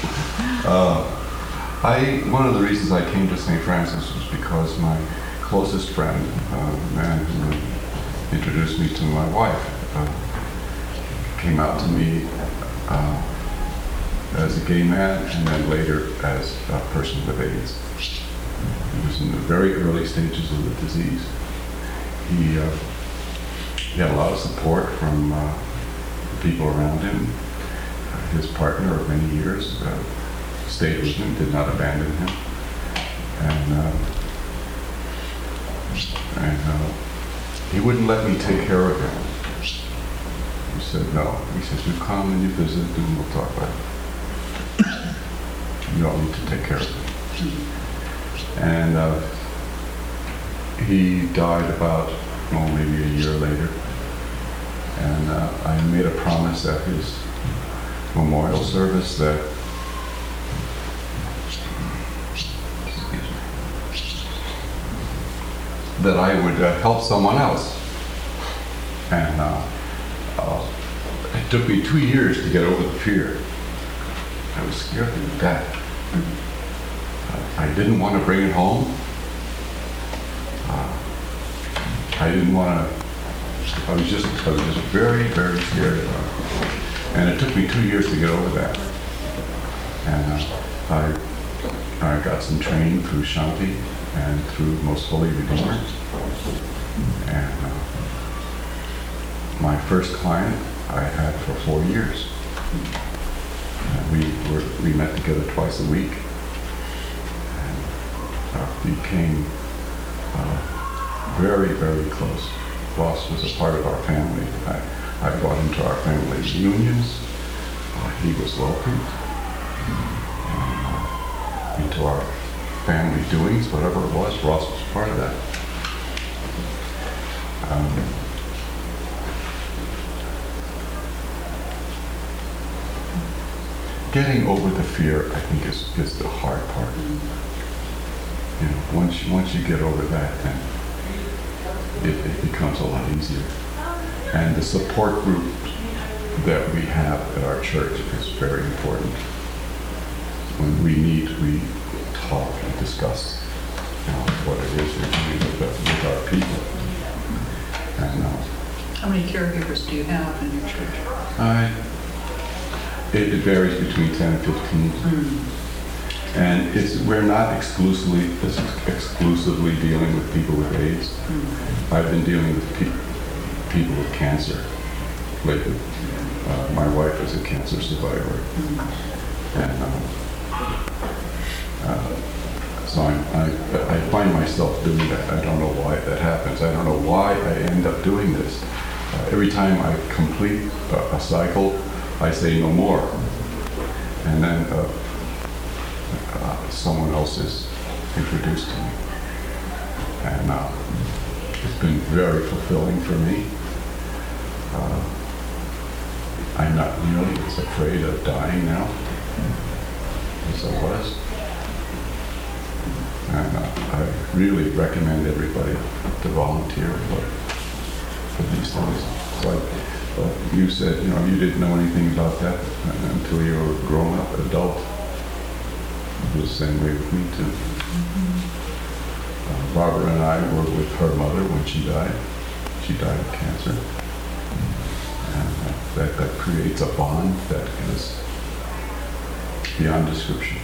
One of the reasons I came to St. Francis was because my closest friend, a man who introduced me to my wife, came out to me as a gay man and then later as a person with AIDS. He was in the very early stages of the disease. He had a lot of support from the people around him. His partner of many years stayed with him, did not abandon him. And he wouldn't let me take care of him. He said, no. He says, you come and you visit and we'll talk about it. You don't need to take care of him. And he died about, maybe a year later. And I made a promise at his memorial service that I would help someone else. And took me 2 years to get over the fear. I was scared to death. I didn't want to bring it home. I didn't want to, I was just very, very scared about it. And it took me 2 years to get over that. And I got some training through Shanti and through Most Holy Redeemer. And my first client I had for 4 years. And we met together twice a week and became very, very close. Ross was a part of our family. I brought him to our family reunions. He was welcomed. And into our family doings, whatever it was, Ross was part of that. Getting over the fear, I think, is the hard part. You know, once you get over that, then it becomes a lot easier. And the support group that we have at our church is very important. When we meet, we talk and discuss, you know, what it is we're doing with our people. And How many caregivers do you have in your church? it varies between 10 and 15. And we're not exclusively dealing with people with AIDS. I've been dealing with people with cancer lately. My wife is a cancer survivor. And so I find myself doing that. I don't know why that happens. I don't know why I end up doing this. Every time I complete a cycle, I say no more. And then someone else is introduced to me. And it's been very fulfilling for me. I'm not nearly as afraid of dying now as I was. And I really recommend everybody to volunteer for these things. So you said, you know, you didn't know anything about that until you were a grown-up adult. It was the same way with me, too. Barbara and I were with her mother when she died. She died of cancer. And that creates a bond that is beyond description.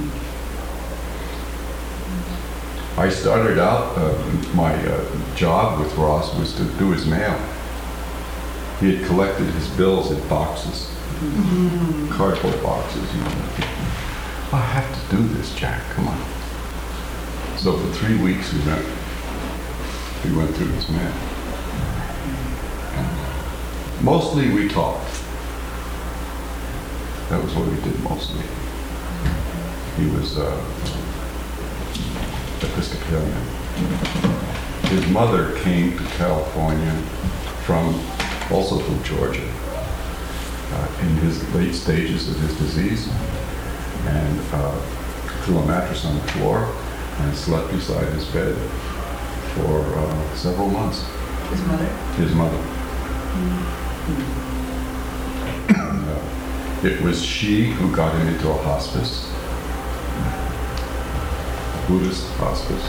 I started out, my job with Ross was to do his mail. He had collected his bills in boxes, cardboard boxes, you know. I have to do this, Jack, come on. So for 3 weeks we went through his mail. And mostly we talked. That was what we did mostly. He was Episcopalian. His mother came to California also from Georgia, in his late stages of his disease, and threw a mattress on the floor and slept beside his bed for several months. His mother? His mother. And, it was she who got him into a hospice, a Buddhist hospice.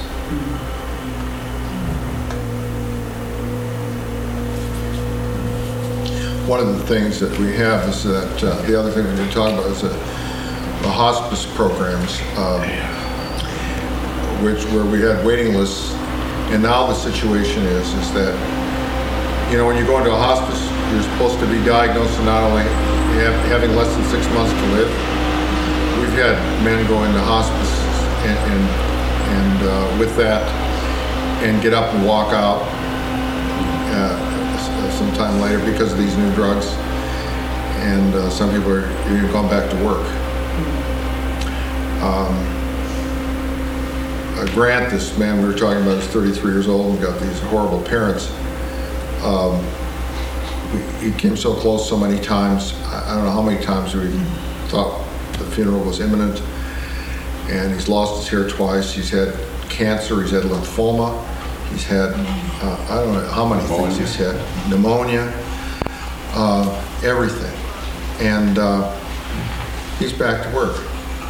One of the things that we have is that, the other thing we're going to talk about is the hospice programs, where we had waiting lists, and now the situation is that, you know, when you go into a hospice, you're supposed to be diagnosed and not only having less than 6 months to live. We've had men go into hospice and with that, and get up and walk out sometime later because of these new drugs, and some people are even going back to work. Grant, this man we were talking about, is 33 years old and got these horrible parents. He came so close so many times. I don't know how many times we thought the funeral was imminent, and he's lost his hair twice. He's had cancer, he's had lymphoma, he's had, I don't know how many things he's had, pneumonia. everything. And he's back to work.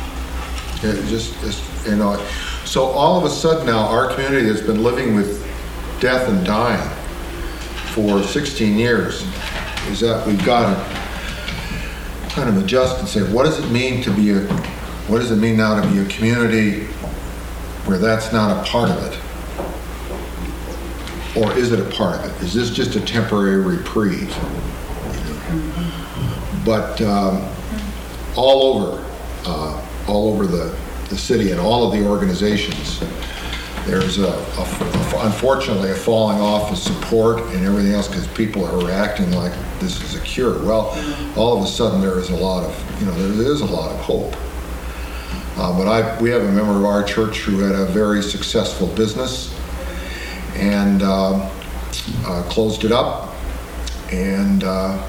So all of a sudden now, our community that's been living with death and dying for 16 years is that we've got to kind of adjust and say, what does it mean now to be a community where that's not a part of it? Or is it a part of it? Is this just a temporary reprieve? But all over the city and all of the organizations, there's unfortunately a falling off of support and everything else because people are acting like this is a cure. Well, all of a sudden there is a lot of hope. But we have a member of our church who had a very successful business and closed it up and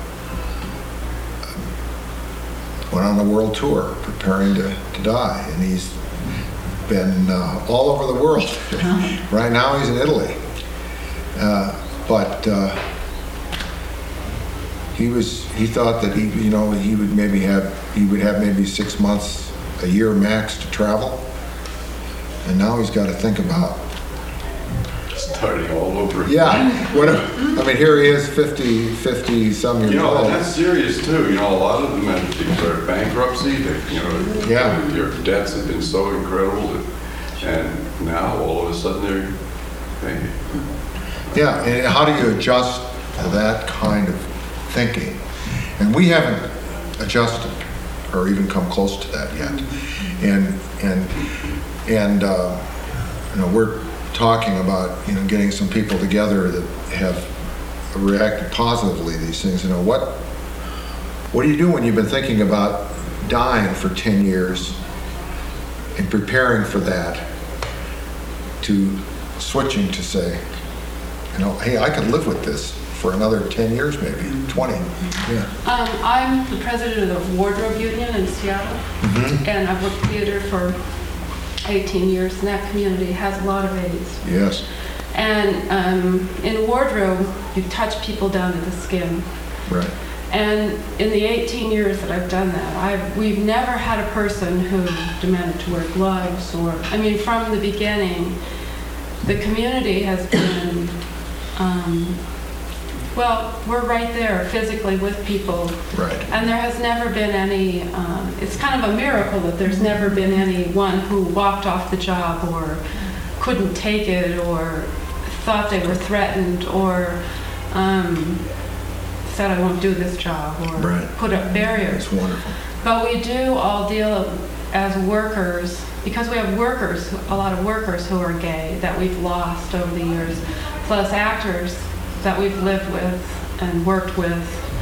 went on a world tour preparing to die. And he's been all over the world. Right now he's in Italy. But he thought that he would have maybe 6 months, a year max to travel. And now he's got to think about starting all over again. Yeah. Here he is, 50 some years old. And that's serious too. A lot of them are bankruptcy. Your debts have been so incredible, and now all of a sudden they're paying. Yeah, and how do you adjust to that kind of thinking? And we haven't adjusted or even come close to that yet. And we're talking about getting some people together that have reacted positively to these things. What do you do when you've been thinking about dying for 10 years and preparing for that, to switching to say, hey, I could live with this for another 10 years, maybe 20. Yeah. I'm the president of the Wardrobe Union in Seattle, and I've worked theater for 18 years, and that community has a lot of AIDS. Yes. And in wardrobe, you touch people down to the skin. Right. And in the 18 years that I've done that, we've never had a person who demanded to wear gloves from the beginning, the community has been, we're right there physically with people. Right. And there has never been any, it's kind of a miracle that there's never been anyone who walked off the job or couldn't take it or thought they were threatened or said, I won't do this job, or put up barriers. That's wonderful. But we do all deal as workers, because we have a lot of workers who are gay that we've lost over the years, plus actors that we've lived with and worked with,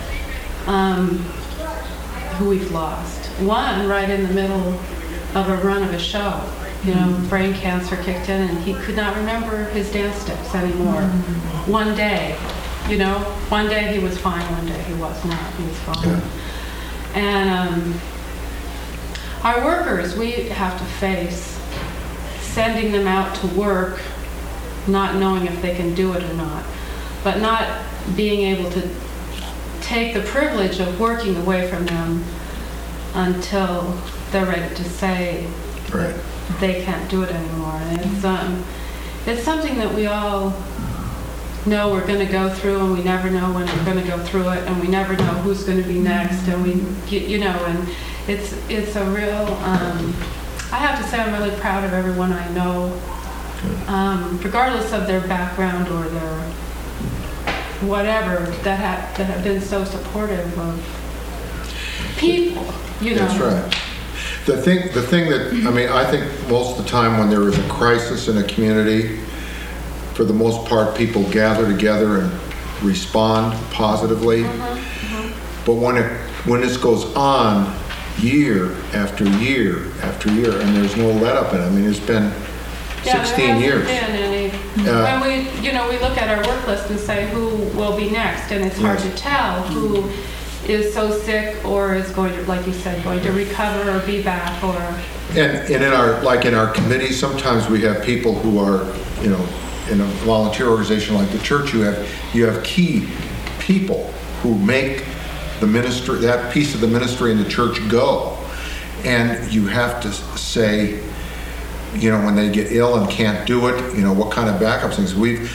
who we've lost. One right in the middle of a run of a show, brain cancer kicked in and he could not remember his dance steps anymore. One day, one day he was fine, one day he was not, he was fine. Yeah. And our workers, we have to face sending them out to work, not knowing if they can do it or not, but not being able to take the privilege of working away from them until they're ready to say they can't do it anymore. And it's something that we all know we're going to go through, and we never know when we're going to go through it, and we never know who's going to be next, and and it's a real, I have to say I'm really proud of everyone I know, regardless of their background or their whatever, that have been so supportive of people, That's right. The thing that, I think most of the time when there is a crisis in a community, for the most part, people gather together and respond positively. But when this goes on year after year after year, and there's no let up in it. It's been 16 years. When we look at our work list and say who will be next, and it's hard to tell who is so sick or is going to, like you said, going to recover or be back or. And in our committees, sometimes we have people who are, in a volunteer organization like the church, you have key people who make the ministry, that piece of the ministry in the church go. And you have to say, you know, when they get ill and can't do it, you know, what kind of backup things.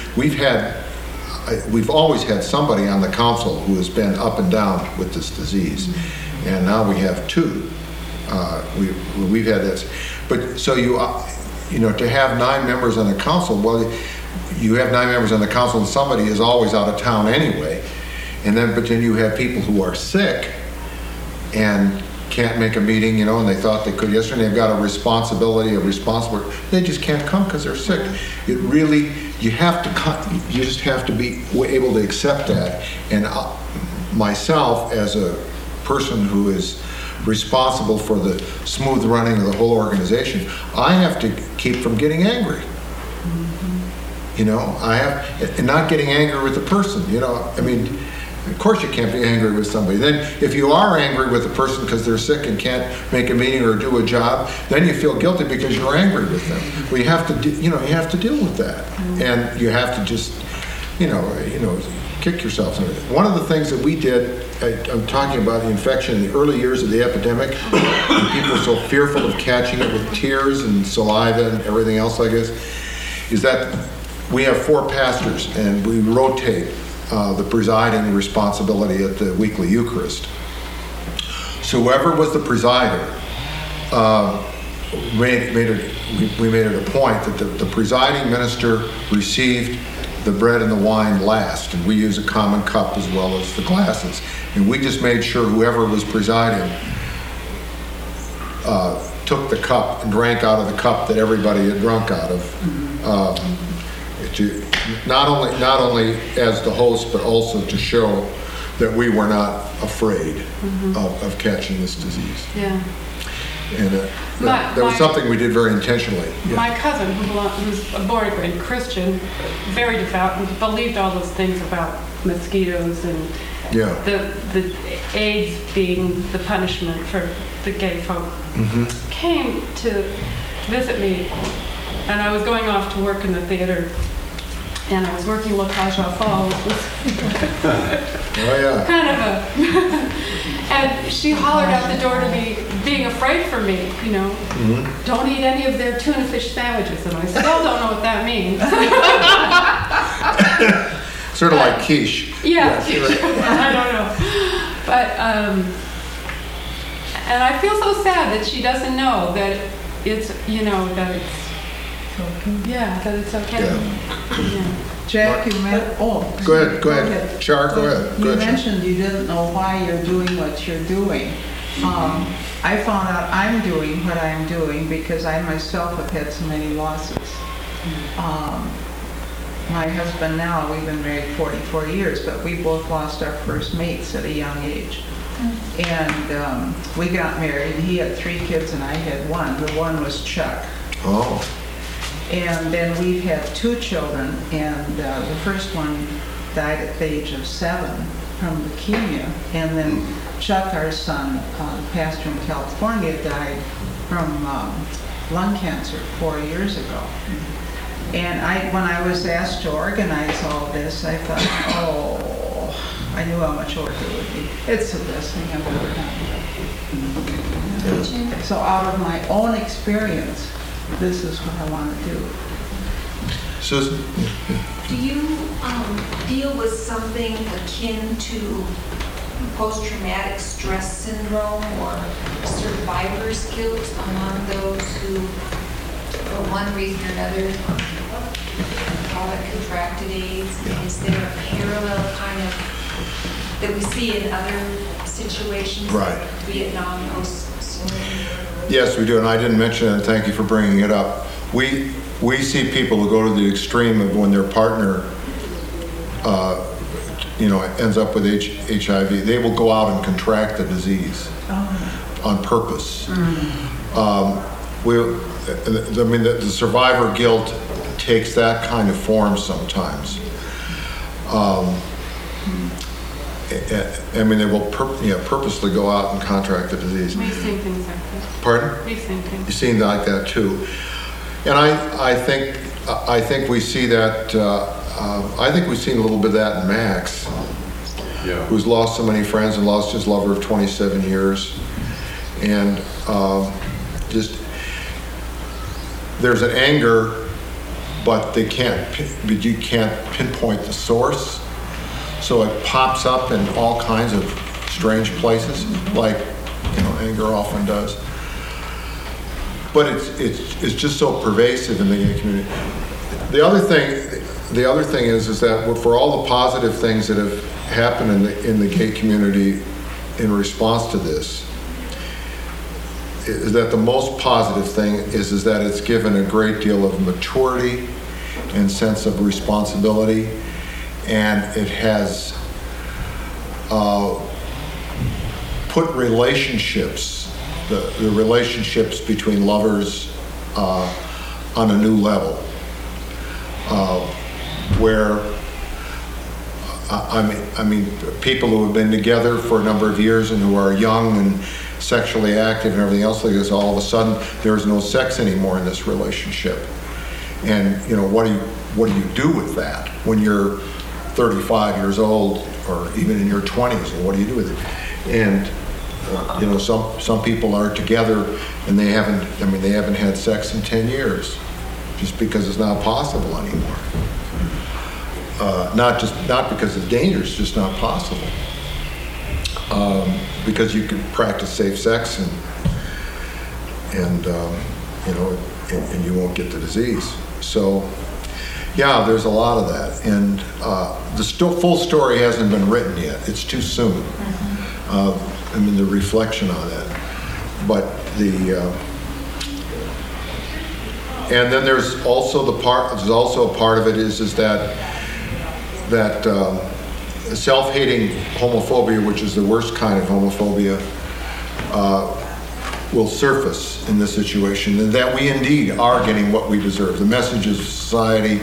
We've always had somebody on the council who has been up and down with this disease. And now we have two. We've had this. But so you know, to have 9 members on the council, well, you have 9 members on the council and somebody is always out of town anyway. But then you have people who are sick and can't make a meeting, you know, and they thought they could yesterday. They've got a responsible. They just can't come because they're sick. It really, you just have to be able to accept that. And myself, as a person who is responsible for the smooth running of the whole organization, I have to keep from getting angry. You know, and not getting angry with the person, you know. I mean, of course you can't be angry with somebody. Then if you are angry with a person because they're sick and can't make a meeting or do a job, then you feel guilty because you're angry with them. Well, you have to, you have to deal with that. And you have to just, you know, kick yourself. One of the things that we did, I'm talking about the infection in the early years of the epidemic, when people were so fearful of catching it with tears and saliva and everything else like this, is that we have 4 pastors and we rotate the presiding responsibility at the weekly Eucharist. So whoever was the presider, we made it a point that the presiding minister received the bread and the wine last, and we use a common cup as well as the glasses. And we just made sure whoever was presiding took the cup and drank out of the cup that everybody had drunk out of. Not only as the host, but also to show that we were not afraid of catching this disease. Yeah. And that was something we did very intentionally. Yeah. My cousin, who's a born-again Christian, very devout, and believed all those things about mosquitoes and the AIDS being the punishment for the gay folk, came to visit me, and I was going off to work in the theater. And I was working La Cage aux Folles. Kind of and she hollered out the door to me, being afraid for me, you know, don't eat any of their tuna fish sandwiches. And I still don't know what that means. Sort of like quiche. Yeah, I don't know. But, and I feel so sad that she doesn't know that it's, you know, that it's, that it's okay. Yeah. Jack, you meant, Go ahead. Char, go ahead. You mentioned you didn't know why you're doing what you're doing. I found out I'm doing what I'm doing because I myself have had so many losses. My husband now, we've been married 44 years, but we both lost our first mates at a young age. And we got married. He had 3 kids and I had 1. The one was Chuck. Oh. And then we've had 2 children, and the first one died at the age of 7 from leukemia. And then Chuck, our son, pastor in California, died from lung cancer 4 years ago. And when I was asked to organize all this, I thought, I knew how much work it would be. It's the best thing I've ever done. So out of my own experience, this is what I want to do. Susan? Do you deal with something akin to post-traumatic stress syndrome or survivor's guilt among those who, for one reason or another, contracted AIDS? Is there a parallel kind of that we see in other situations, right, like Vietnam post-civilian? Yes, we do, and I didn't mention it, and thank you for bringing it up. We see people who go to the extreme of when their partner, ends up with HIV. They will go out and contract the disease on purpose. The survivor guilt takes that kind of form sometimes. They will purposely go out and contract the disease. We've seen things like that. Pardon? We've seen things. You've seen like that too, and I think we see that. I think we've seen a little bit of that in Max. Yeah. who's lost so many friends and lost his lover of 27 years. And just, there's an anger, but you can't pinpoint the source. So it pops up in all kinds of strange places, like, anger often does. But it's just so pervasive in the gay community. The other thing is that for all the positive things that have happened in the gay community in response to this, is that the most positive thing is that it's given a great deal of maturity and sense of responsibility, and it has put relationships, the relationships between lovers on a new level, where I mean, people who have been together for a number of years and who are young and sexually active and everything else like this, all of a sudden there's no sex anymore in this relationship. And what do you do with that when you're 35 years old or even in your 20s? And what do you do with it? And some people are together and they haven't had sex in 10 years just because it's not possible anymore. Not because it's dangerous, just not possible. Because you can practice safe sex and you won't get the disease. So, yeah, there's a lot of that, and the full story hasn't been written yet. It's too soon. The reflection on that, but and then there's also a part of it is that self-hating homophobia, which is the worst kind of homophobia, will surface in this situation, and that we indeed are getting what we deserve. The messages of society,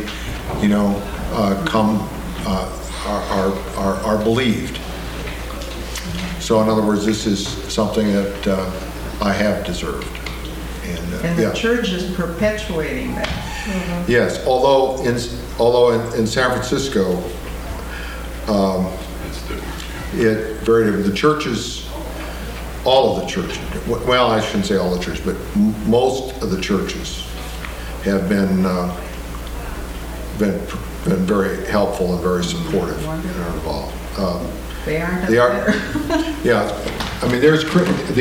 are believed. So in other words, this is something that I have deserved. And the church is perpetuating that. Mm-hmm. Yes, although in San Francisco, it very different. The churches, all of the churches, well, I shouldn't say all the churches, but most of the churches have been very helpful and very supportive and are involved. They aren't. They are. Yeah, I mean, there's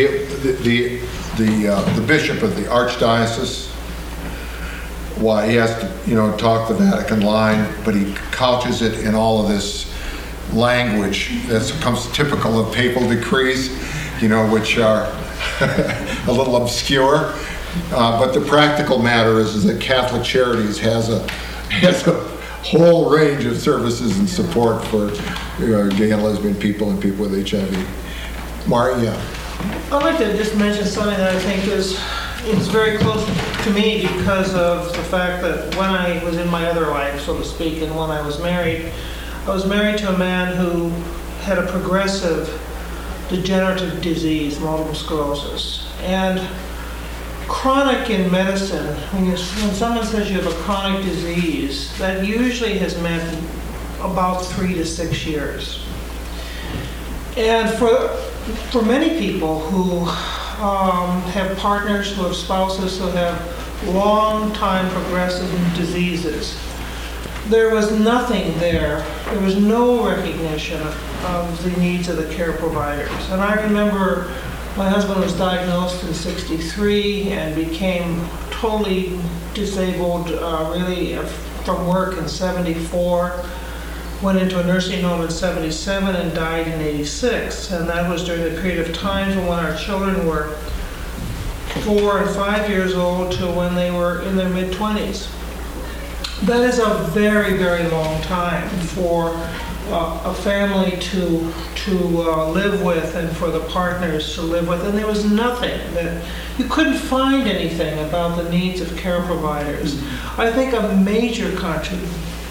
the bishop of the archdiocese. Why he has to, talk the Vatican line, but he couches it in all of this language that comes typical of papal decrees, which are a little obscure. But the practical matter is that Catholic Charities has a whole range of services and support for gay and lesbian people and people with HIV. Marty, yeah. I'd like to just mention something that I think is very close to me because of the fact that when I was in my other life, so to speak, and when I was married to a man who had a progressive degenerative disease, multiple sclerosis. And chronic in medicine, when someone says you have a chronic disease, that usually has meant about 3 to 6 years. And for many people who have partners, who have spouses, who have long-time progressive diseases, there was nothing there. There was no recognition of the needs of the care providers. And I remember my husband was diagnosed in '63 and became totally disabled, really, from work in '74. Went into a nursing home in '77 and died in '86. And that was during the period of time from when our children were 4 and 5 years old to when they were in their mid-20s. That is a very, very long time for a family to live with and for the partners to live with. And there was nothing that, you couldn't find anything about the needs of care providers. I think a major contribution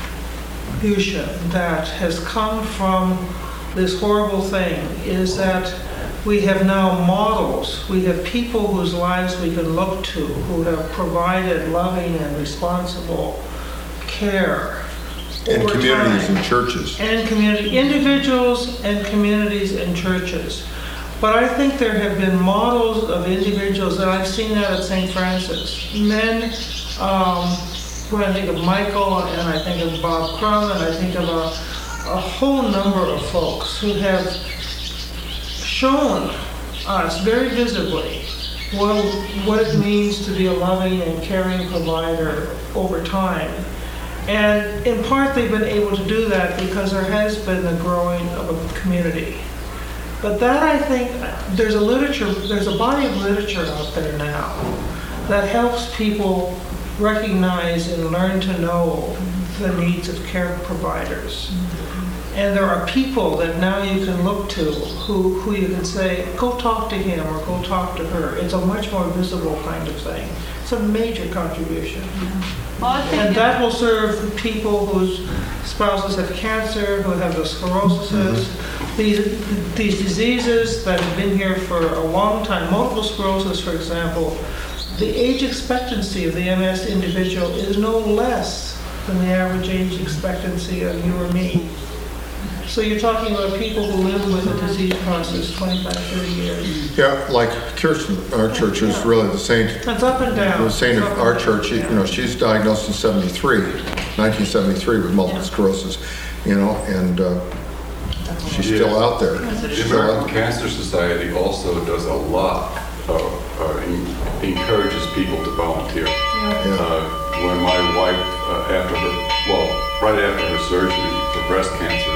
that has come from this horrible thing is that we have now models. We have people whose lives we can look to, who have provided loving and responsible care And over communities time. and churches. And community, individuals and communities and churches. But I think there have been models of individuals, and I've seen that at St. Francis. Men, when I think of Michael, and I think of Bob Crum, and I think of a whole number of folks who have shown us very visibly what it means to be a loving and caring provider over time. And in part, they've been able to do that because there has been the growing of a community. But that, I think, there's a body of literature out there now that helps people recognize and learn to know the needs of care providers. And there are people that now you can look to who you can say, go talk to him or go talk to her. It's a much more visible kind of thing. It's a major contribution. Well, I think And that will serve people whose spouses have cancer, who have the sclerosis, these diseases that have been here for a long time. Multiple sclerosis, for example, the age expectancy of the MS individual is no less than the average age expectancy of you or me. So you're talking about people who live with a disease process 25, 30 years. Yeah, like Kirsten, our church is really the saint. It's up and down. The saint It's of up our and church, she's diagnosed in 1973 with multiple sclerosis, and she's still out there. The She's still American out. Cancer Society also does a lot of, encourages people to volunteer. When my wife, right after her surgery for breast cancer,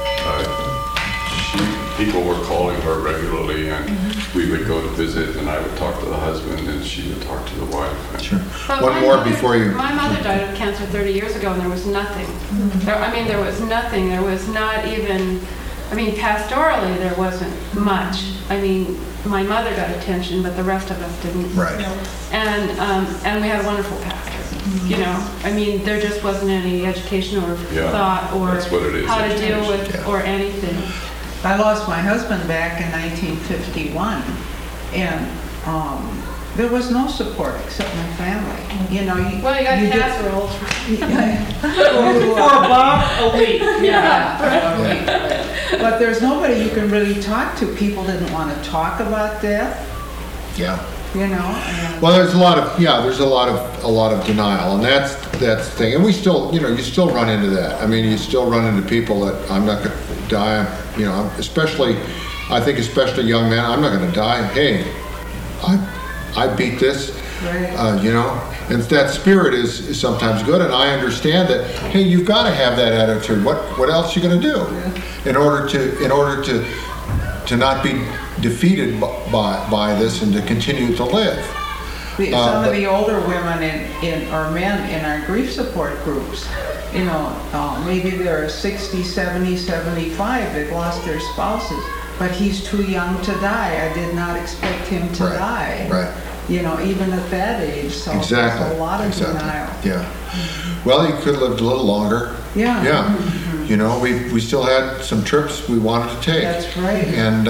people were calling her regularly, and we would go to visit, and I would talk to the husband, and she would talk to the wife. Sure. But One my more mother- before you. My mother died of cancer 30 years ago, and there was nothing. There was nothing. There was not even, pastorally, there wasn't much. My mother got attention, but the rest of us didn't. Right. And we had a wonderful pastor. There just wasn't any education or Yeah, thought or that's what it is, how to deal with education. or anything. I lost my husband back in 1951, and there was no support except my family. Well, you got did- casseroles. For about a week. Yeah. But there's nobody you can really talk to. People didn't want to talk about death, Yeah. and Well, there's a lot of denial, and that's the thing. And we still, you still run into that. You still run into people that I'm not going to die. Especially young men. I'm not going to die. Hey, I beat this. Right. And that spirit is sometimes good, and I understand that. Hey, you've got to have that attitude. What else are you going to do in order to not be defeated by this and to continue to live? some of the older women or men in our grief support groups, maybe they're 60, 70, 75, they've lost their spouses, but he's too young to die. I did not expect him to die. Right. Even at that age, so Exactly. there's a lot of denial. Yeah. Well, he could have lived a little longer. Yeah. Yeah. We still had some trips we wanted to take. That's right. And,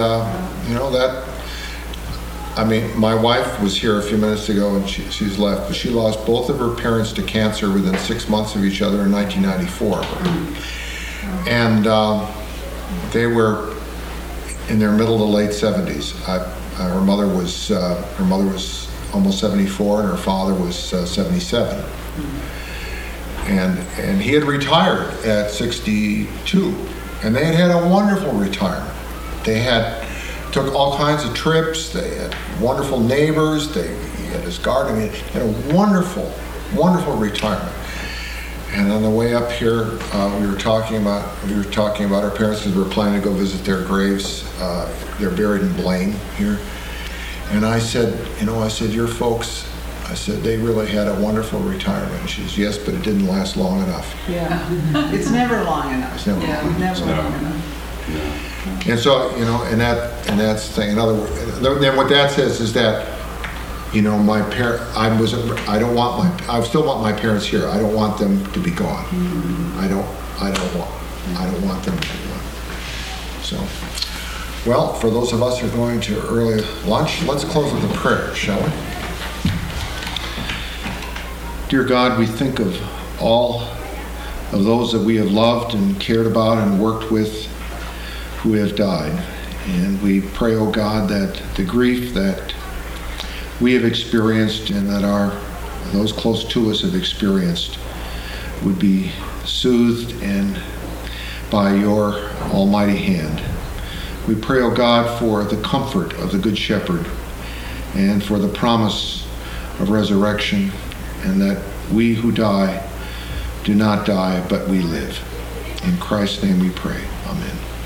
my wife was here a few minutes ago, and she's left, but she lost both of her parents to cancer within 6 months of each other in 1994. And they were in their middle to late 70s. Her mother was almost 74, and her father was 77. And he had retired at 62, and they had a wonderful retirement. They took all kinds of trips. They had wonderful neighbors. He had his garden. He had a wonderful, wonderful retirement. And on the way up here, we were talking about our parents because we were planning to go visit their graves. They're buried in Blaine here. And I said, your folks, they really had a wonderful retirement. And she says, yes, but it didn't last long enough. Yeah. It's never long enough. It's never long enough. Never long enough. And so, and that's the thing. In other words, then what that says is that, my I still want my parents here. I don't want them to be gone. I don't want them to be gone. So, well, for those of us who are going to early lunch, let's close with a prayer, shall we? Dear God, we think of all of those that we have loved and cared about and worked with who have died. And we pray, oh God, that the grief that we have experienced and that those close to us have experienced would be soothed and by your almighty hand. We pray, oh God, for the comfort of the Good Shepherd and for the promise of resurrection, and that we who die do not die, but we live. In Christ's name we pray. Amen.